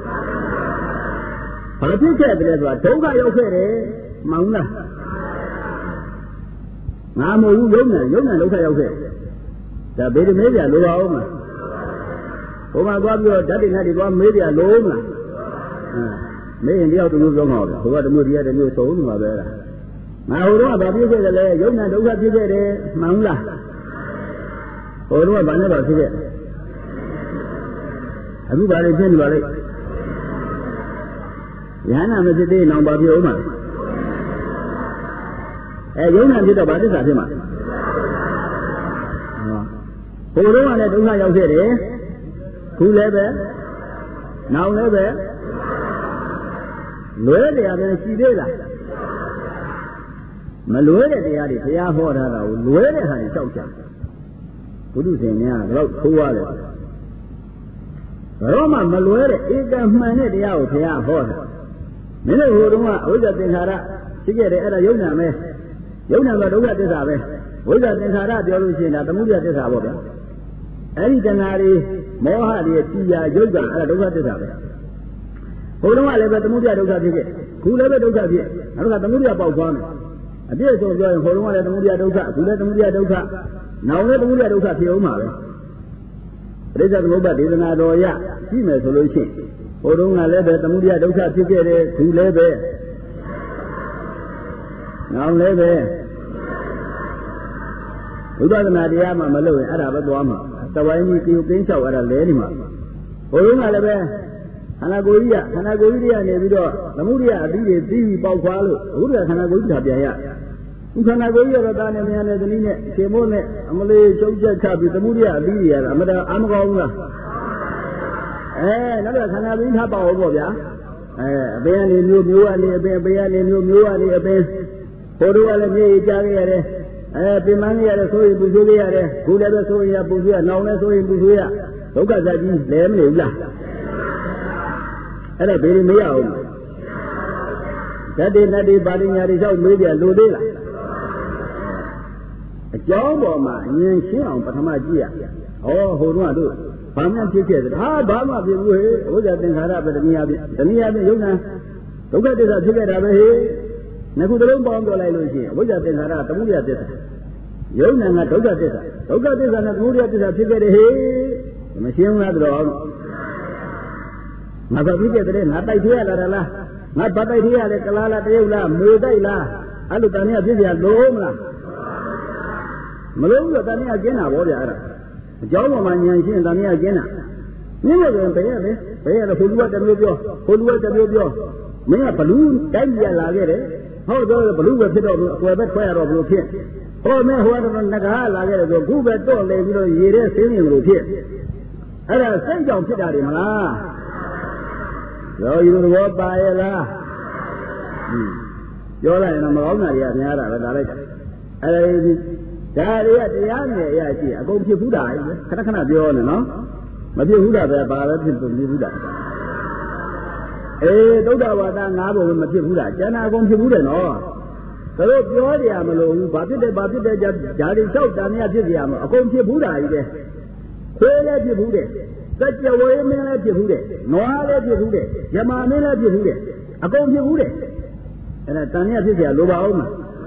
[SPEAKER 1] Party said, what Toga Yoke, Mauna. Namu Yona, look at Yoke. The baby maybe a low Oma. Oh my God, your daddy had one maybe a low. May in the out to move on, who had moved yet a new soul, mother. Now, about you get a lay, you know, what you get a Mangla. Or what I never see it. Have you got a generally? Yana was a day now about your woman. A young man did about this at him. Who don't want to do my out here? Who live now live Loyal, they are going to see that. Maloya, they are the Yahoo, Loyal, and Chaucha. Kudu Senya, who are they? Roma, Maloya, is a man at the out here. Many who don't want to get the get a Yona me. Yona, look at this ave. We got the Hara, the origin at the movie at this hour. Any canary, Mohadi, Tia, Yoga, and look at this ave. Hold on, I let the movie out of it. Who let it out of it? I don't have the movie about one. I did so join, hold on, let the movie out of it. Who let the movie out of it? Now let the movie out of it, Omar. There is a robot, is an Adoya, female solution. Hold on, I let the movie out of it, who live it. Now live it. Who doesn't have the Amma Malone, Arab Wama? The way you think so at a lady. Hold on, I let it. Hanagoria, Nevido, Namuria, Didi, Pauqualo, Ura, Hanagoria, Hanagoria, Dana, the Nina, Simone, Amale, Soja, Cabi, the Muria, Didi, Amada, Amagonga. Another Hanabin Haba over there. Bayan in New Muani, Bayan in New Muani, a base, Poruala, Jagare, Pimania, so in Buzuria, who never saw in Abuja, now so in Buzuria. Look at that, them, and a baby me out. That is not the body of media, Ludilla. A job of mine, you ain't seen Patamagia. Oh, hold on, do it. Pamela teaches it. Ah, Bama, who has been had up at the Miabi, Yuna. Look at this, I took it over here. Nakudo bomb, like Lucia, which has been had up, the Muria this. Yuna, not look at this. Look at this, and the Muria this, I took it here. The machine had drawn. Maka kita tadi, natai dia adalah, nat batai dia ada kelala dia lah, mudai lah, alu tanya dia belum lah, belum lah tanya agena boleh ada, jauh mana yang sih tanya agena, ni macam payah lah, hulua terlalu, mana perlu, dia lagi deh, how jauh perlu betul, kau payah roh belum, oh mana huan negara lagi deh, kau betul lagi deh, ye sini belum, ada sejauh kita di mana. So you know what by la. You're like a Mona, Yara, I go to Buddha, Katakana Bion, no? But you would have a ballad to Buddha. သုဒ္ဓဝါဒ၅ဘုံမဖြစ်ဘူးလားကျန်တာအကုန်ဖြစ်ဘူးတယ်နော်သူတို့ပြောကြရမလို့ဘာဖြစ်တယ်ဓာတိလျှောက်တန်မြတ်ဖြစ်ကြရမလို့အကုန်ဖြစ်ဘူးတာကြီးပဲခွေးလည်းဖြစ်ဘူးတယ်စัจ wave မင်းလည်းဖြစ်ဘူးတယ်နွားလည်းဖြစ်ဘူးတယ်ယမမင်းလည်းဖြစ်ဘူးတယ်အကုန်ဖြစ်ဘူးတယ်အဲ့ဒါတန်မြတ်ဖြစ်ကြလိုပါအောင်မ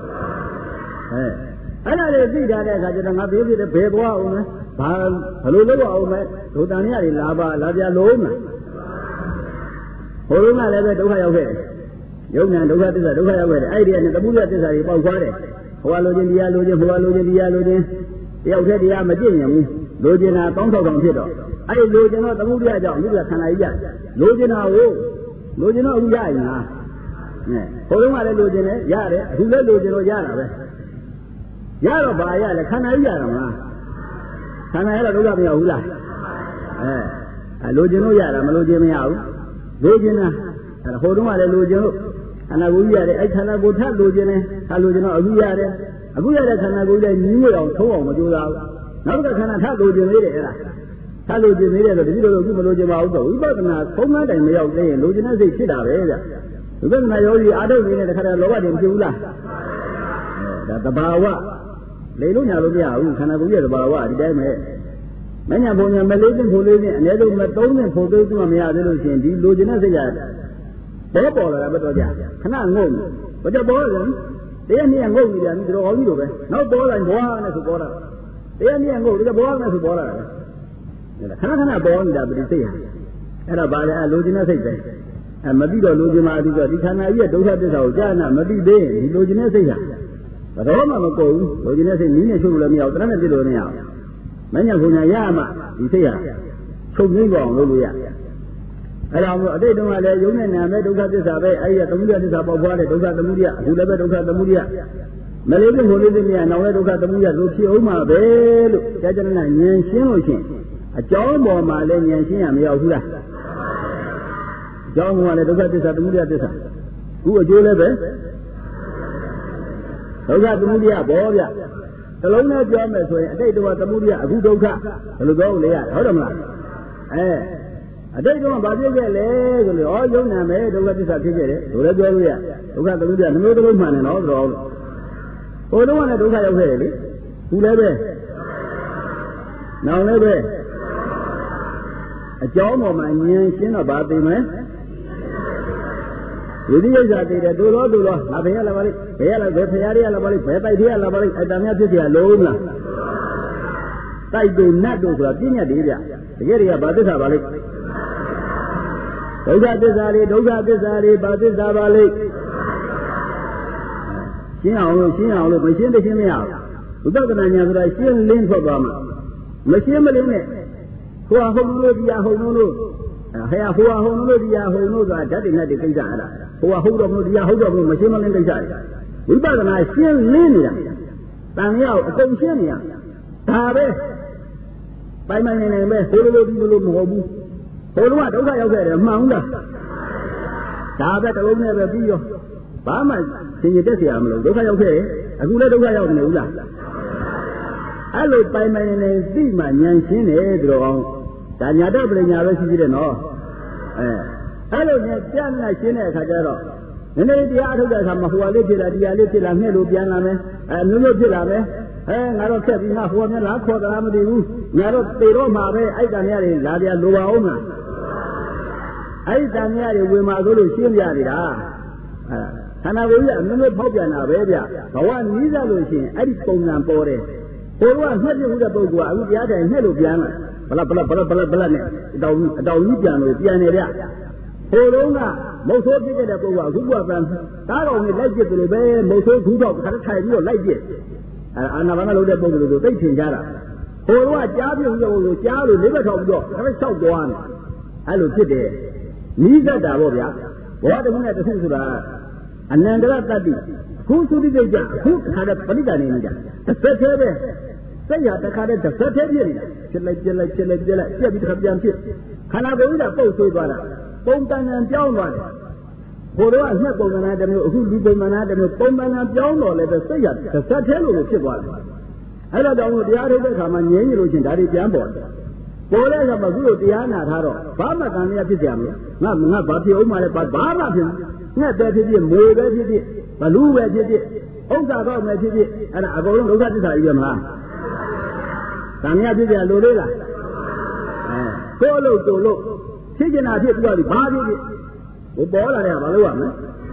[SPEAKER 1] အဲ့ဒါတွေသိထားတဲ့အခါကျတော့ငါပြောပြတယ်ဘယ်ဘဝအောင်လဲဘာဘလို့လုပ်အောင်လဲဒုတန်မြတ်တွေလာပြလို့မလားဘုရုံးကလည်းပဲဒုက္ခရောက်ခဲ့တယ်ယုံနာဒုက္ခသစ္စာဒုက္ခရောက်ခဲ့တယ်အဲ့ဒီကနေသမုဒယသစ္စာတွေပေါက်သွားတယ်ဟိုကလိုချင်တရားလိုချင်ဟိုကလိုချင်တရားလိုချင်တယောက်တည်းတရားမကြည့်ရင်ဘူးလိုချင်တာကောင်းထောက်ဆောင်ဖြစ်တော့အဲ့လိုချင်တော့သမုဒယကြောင့်လူကခန္ဓာကြီးရလိုချင်တာကိုလိုချင်တော့အခုရရင်လားဘုရုံးကလည်းလိုချင်တယ်ရတယ်အခုလည်းလိုချင်တော့ရတာပဲရတော့ဘာရလဲခန္ဓာကြီးရတာမလားခန္ဓာရတော့ဒုက္ခမရောက်ဘူးလားလိုချင်လို့ရတာမလိုချင်မရဘူးလိုချင်တာဟိုတုန်းကလည်းလိုချင်လို့ခန္ဓာကိုယ်ကြီးရတယ်အဲ့ခန္ဓာကိုယ်ထပ်လိုချင်တယ်ထပ်လိုချင်တော့အခုရတယ်အခုရတဲ့ခန္ဓာကိုယ်ကြီးလည်းညီးမွေအောင်ထုံးအောင်မကြိုးစားဘူးနောက်တစ်ခါခန္ဓာထပ်လိုချင်သေးတယ်အဲ့ဒါထပ်လိုချင်သေးတယ်ဆိုတတိလိုအခုမလိုချင်ပါဘူးဆိုဝိပဿနာသုံးလတိုင်မရောက်သေးရင်လိုချင်တဲ့စိတ်ဖြစ်တာပဲဗျဝိပဿနာယောဂီအားထုတ်နေတဲ့တခါတည်းလောဘတွေမဖြစ်ဘူးလားဒါတဘာဝလေလို့ညာလို့မရဘူးခန္ဓာကိုယ်ရဲ့တဘာဝဒီတိုင်းပဲမညာဘုံညာမလေးခြင်းဖို့လေးခြင်းအနည်းဆုံးမသုံးနဲ့ဖို့သုံးမှမရသေးလို့ရှိရင်ဒီလိုချင်တဲ့စိတ်ရပေါ်လာတာပဲတော့ကြခဏငုံဘာကြောင့်ပေါ်လဲတရားနည်းငုံနေတယ်ဒီလိုကောင်းကြီးလိုပဲနောက်ပေါ်လာဘွားနဲ့ဆိုပေါ်လာတရားနည်းငုံဒီဘွားနဲ့ဆိုပေါ်လာတယ်ခဏပေါ်နေတာပြိစိတ်ဟာအဲ့ဒါဘာလဲလိုချင်တဲ့စိတ်ပဲမသိတော့လိုချင်မှအပြီးတော့ဒီခန္ဓာကြီးရဲ့ဒုက္ခသစ္စာကိုကြားနာမသိသေးရင်ဒီလိုချင်တဲ့စိတ်ဟာဘယ်တော့မှမကုန်ဘူးလိုချင်တဲ့စိတ်နည်းနဲ့ချုပ်လို့လည်းမရဘူးတရနဲ့ပြည့်လို့မရဘူးမညာဘုံညာရမှဒီစိတ်ဟာချုပ်ငိမ့်အောင်လုပ်လို့ရအဲ့ဒါမို့အတိတ်တုန်းကလည်းယုံနဲ့နာမဲ့ဒုက္ခသစ္စာပဲအဲ့ဒီသမုဒယသစ္စာပေါက်ဖွားတဲ့ဒုက္ခသမုဒယအခုလည်းပဲဒုက္ခသမုဒယမလေးတဲ့ဟိုလေးတွေမြနောင်တဲ့ဒုက္ခသမုဒယလို့ဖြစ်အောင်မှာပဲလို့ကြာကြာနာဉာဏ်ရှင်းလို့ရှင်အကြောင်းပေါ်မှာလည်းဉာဏ်ရှင်းရမရောက်ဘူးလားအကြောင်းကလည်းဒုက္ခသစ္စာသမုဒယသစ္စာခုအကျိုးလည်းပဲဒုက္ခသမုဒယဘောဗျတလုံးနဲ့ပြောမယ်ဆိုရင်အတိတ်တုန်းကသမုဒယအခုဒုက္ခဘယ်လိုပြောလဲရဟုတ်တယ်မလားအတိတ်တုန်းကဘာဖြစ်ခဲ့လဲဆိုလို့ယုံနာမယ်ဒုက္ခသစ္စာဖြစ်ခဲ့တယ်ဒါလည်းပြောလို့ရဒုက္ခသမုဒယနှမျိုးတစ်လုံးမှန်တယ်နော်ဆိုတော့ဟိုတုန်းကလည်းဒုက္ခရောက်ခဲ့တယ်လေခုလည်းပဲနောင်လည်းပဲအကြောင်းပေါ်မှာဉာဏ်ရှင်းတော့ဗာသိမယ်ဝိရိယစာတည်တယ်တို့တော့ငါဘယ်ရလာပါလိမ့်ဘယ်ရလာဘယ်ဖရာရလာပါလိမ့်ဘယ်တိုက်ရလာပါလိမ့်အဲ့တမ်းဖြစ်เสียလုံးလားတိုက်တို့နတ်တို့ဆိုတာပြည့်ညတ်တွေဗျတကယ်တွေကဘာသစ္စာပါလိမ့်ဒုက္ခသစ္စာတွေဘာသစ္စာပါလိမ့်ရှင်းအောင်လို့မရှင်းတရှင်းမရဘူးဝိပဿနာဉာဏ်ဆိုတာရှင်းလင်းထွက်သွားမှာမရှင်းမလင်းနဲ့ဟိုဟုံလို့တရားဟုံလို့ဟဲ့ဟိုဟုံလို့တရားဟုံလို့ဆိုတာဓာတ်တွေနဲ့ကိစ္စအဲ့ဒါဟိုဟုတ်တော့မလို့တရားဟုတ်တော့မလို့မရှင်းမလင်းကိစ္စတွေဝိပဿနာရှင်းလင်းနေတာတန်ရောက်အကုန်ရှင်းနေရဒါပဲပိုင်နေပဲဟိုလိုဒီလိုမဟုတ်ဘူးဟိုတော့ဒုက္ခရောက်ခဲ့တယ်မှန်ဘူးလားဒါပဲတလုံးနဲ့ပဲပြီးရောဘာမှသင်ရတက်เสียမလို့ဒုက္ခရောက်ခဲ့အခုလည်းဒုက္ခရောက်နေဘူးလားအဲ့လိုပိုင်နေသိမှဉာဏ်ရှင်းတယ်သူတော်အောင်ဒါညာတော့ပြညာပဲရှိသေးတယ်နော်အဲ့လိုနဲ့ပြန်လာရှင်းတဲ့အခါကျတော့နည်းနည်းတရားအထုတ်တဲ့အခါမှာဟိုဟာလေးဖြစ်လာတရားလေးဖြစ်လာနဲ့လို့ပြန်လာမယ်မျိုးဖြစ်လာမယ်ငါတော့ခက်ပြီးငါဟိုမြလားခေါ်တာမသိဘူးငါတော့သေတော့မှာပဲအဲ့တန်ရတွေလာပြလိုပါအောင်လားအဲ့တန်ရတွေဝင်မှာဆိုလို့ရှင်းပြနေတာခန္ဓာကိုယ်ကြီးအမျိုးဖောက်ပြန်တာပဲဗျဘဝနီးစပ်လို့ရှိရင်အဲ့ဒီပုံစံပေါ်တယ်ဟိုကငှက်ပြမှုတဲ့ပုဂ္ဂိုလ်ကအခုတရားတိုင်ငှက်လို့ပြန်လာဘလနဲ့အတောင်ကြီးပြန်လို့ပြန်နေဗျဟိုတုန်းကမုတ်ဆိုးဖြစ်တဲ့ပုဂ္ဂိုလ်ကအခုကပြန်တားတော်နဲ့လိုက်ပြစ်တယ်လို့ပဲမုတ်ဆိုးခူးတော့ခါထိုင်ပြီးတော့လိုက်ပြစ်အာနာပါနလုပ်တဲ့ပုဂ္ဂိုလ်တို့သိထင်ကြတာဟိုတုန်းကကြားပြုတ်လို့ကြားလို့လေးဘက်ထောက်ပြီးတော့ခါလျှောက်သွားတယ်အဲ့လိုဖြစ်တယ်နီးစပ်တာပေါ့ဗျာဘောတမှုနဲ့တစ်ခုဆိုတာအနန္တရတတ္တိခုသုတိတိတ်ကြအခုခါတဲ့ပဋိက္ခဏနေကြတစ်ဆက်သေးပဲစိတ်ဟာတခါတည်းတစ်ဆက်သေးပြည့်နေတာဖြစ်လိုက်ပြက်ပြီးတစ်ခါပြန်ဖြစ်ခန္ဓာကိုယ်ကြီးကပုတ်ဆိုးသွားတာပုံတန်တန်ပြောင်းသွားတယ်ဘိုးတော်ကနှစ်ပုံတန်တမျိုးအခုဒီပုံတန်တမျိုးပုံတန်တန်ပြောင်းတော့လည်းစိတ်ဟာတစ်ဆက်သေးလို့ဖြစ်သွားတယ်အဲ့တော့တောင်တရားထုတ်တဲ့အခါမှာငြင်းရလို့ချင်းဒါတွေပြန်ပေါ်တယ်ပေါ်တဲ့ကမှခုလိုတရားနာထားတော့ဘာမှတန်မြတ်ဖြစ်ကြမလို့ငါဘာဖြစ်အောင်မှလည်းဘာမှဖြစ်ငှက်ပဲဖြစ်ဖြစ်မိုးပဲဖြစ်ဖြစ်ဘလူးပဲဖြစ်ဖြစ်ဥစ္စာတော့ပဲဖြစ်ဖြစ်အဲ့ဒါအကုန်လုံးဒုက္ခသစ္စာကြီးပဲမလားတန်မြတ်ဖြစ်ကြလို့လေလားကိုယ်လို့တို့လို့ဖြစ်ကျင်တာဖြစ်ပြီးတော့ဘာဖြစ်ဖြစ်ဟိုပေါ်လာတဲ့ကဘာလို့ရမလဲ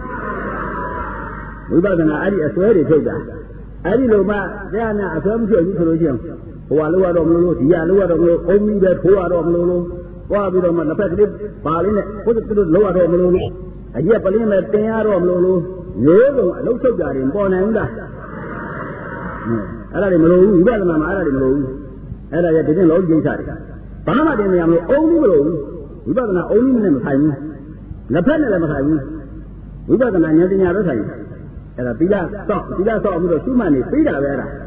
[SPEAKER 1] ဝိပဿနာအဲ့ဒီအစွဲတွေထုတ်တာအဲ့ဒီလိုမှတရားနာအစွဲမဖြစ်ဘူးဆိုလို့ချင်းဟိုကလို့ရတော့မလို့ဒီကလို့ရတော့မလို့အုံကြီးပဲထိုးရတော့မလို့သွားပြီးတော့မှတစ်ဖက်ကလေးပါလေးနဲ့ကိုယ်တို့လို့ရတော့မလို့အရက်ပလင်းပဲတင်ရတော့မလို့ရိုးလုံးအလုံးထုတ်ကြတယ်ပေါ်နိုင်ဘူးလားအဲ့ဒါတွေမလို့ဘူးဝိပဿနာမှာအဲ့ဒါတွေမလို့ဘူးအဲ့ဒါရဒီနေ့လောကီကိစ္စတွေဘာမှတင်နေရမလို့အုံကြီးမလို့ဘူးဝိပဿနာအုံကြီးနဲ့မဆိုင်ဘူးလက်ဖက်နဲ့လည်းမဆိုင်ဘူးဝိပဿနာဉာဏ်ပညာပဲဆိုင်တယ်အဲ့ဒါသီလဆောက်ပြီးတော့ရှုမှတ်နေပြီးတာပဲအဲ့ဒါ